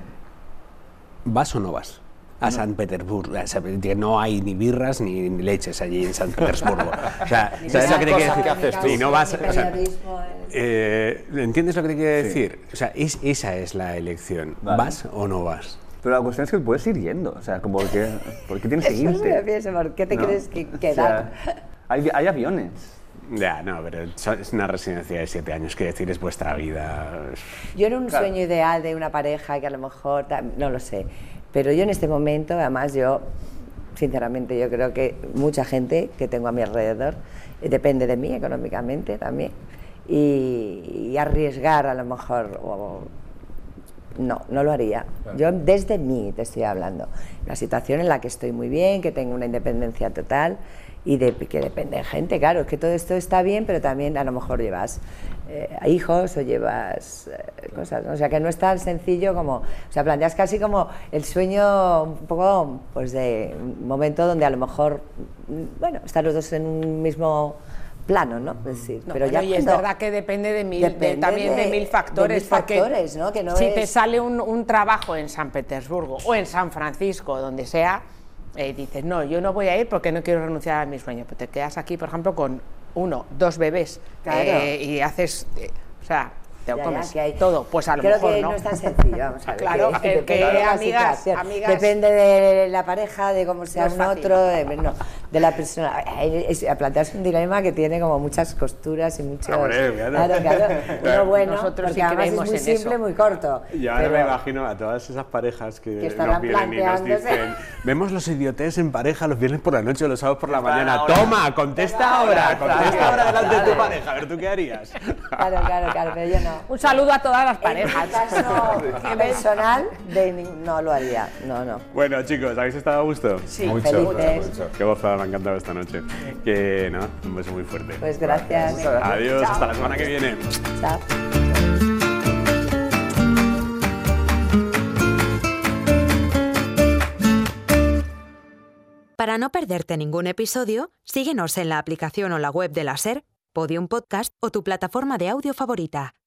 ¿Vas o no vas a San Petersburgo? O sea, que no hay ni birras ni, ni leches allí en San Petersburgo. O sea, ¿sabes lo que te quiero decir? que haces tú. Y no vas, Ni o sea, periodismo, eh, ¿entiendes lo que te quiero Sí. decir? O sea, es- esa es la elección. Vale. ¿Vas o no vas? Pero la cuestión es que puedes ir yendo, o sea, como porque, ¿por qué tienes que Eso es lo que irte? pienso, ¿por qué te ¿No? crees que O quedar? sea, hay, hay aviones. Ya, no, pero es una residencia de siete años, que decir, es vuestra vida. Yo era un Claro. sueño ideal de una pareja que a lo mejor, tam- no lo sé, pero yo en este momento, además yo, sinceramente, yo creo que mucha gente que tengo a mi alrededor eh, depende de mí económicamente también, y, y arriesgar a lo mejor, o- no, no lo haría. Yo desde mí te estoy hablando, una situación en la que estoy muy bien, que tengo una independencia total, y de que depende de gente, claro, es que todo esto está bien, pero también a lo mejor llevas eh, hijos o llevas eh, cosas, ¿no? O sea, que no es tan sencillo como, o sea, planteas casi como el sueño un poco, pues de un momento donde a lo mejor, mm, bueno, están los dos en un mismo plano, ¿no? Es decir, No, pero bueno, ya y es cuando- verdad que depende de mil, de- Depende también de, de- mil factores. de mil porque factores, ¿no? Que no si es- te sale un, un trabajo en San Petersburgo o en San Francisco, donde sea, eh, dices, no, yo no voy a ir porque no quiero renunciar a mis sueños. Pero te quedas aquí, por ejemplo, con uno, dos bebés, Claro. eh, y haces, eh, o sea, te lo Ya, ya, comes que hay- todo. Pues a lo Creo mejor que no. no es tan sencillo, vamos a ver. Claro, que- depende que de la amigas- situación. amigas- Depende de la pareja, de cómo sea No es un fácil. otro, de, no, de la persona. Eh, Es, a plantearse un dilema que tiene como muchas costuras y muchos... Hombre, claro. claro, claro. Uno bueno, Nosotros sí porque además es creemos muy en simple, eso. muy corto. Y ahora pero- me imagino a todas esas parejas que, Que estarán nos vienen y nos planteándose. dicen, vemos los idiotes en pareja los viernes por la noche o los sábados por la Están mañana. ahora. Toma, contesta ahora, contesta Claro. ahora delante de tu Claro. pareja, a ver tú qué harías. Claro, claro, claro, pero yo no. Un saludo a todas las En parejas. mi caso personal, de ni- no lo haría, no, no. Bueno, chicos, ¿habéis estado a gusto? Sí, Mucho, felices. mucho. Qué gozada, me ha encantado esta noche. Que no, un beso muy fuerte. Pues gracias. Adiós, hasta la semana que viene. Chao. Para no perderte ningún episodio, síguenos en la aplicación o la web de la SER, Podium Podcast o tu plataforma de audio favorita.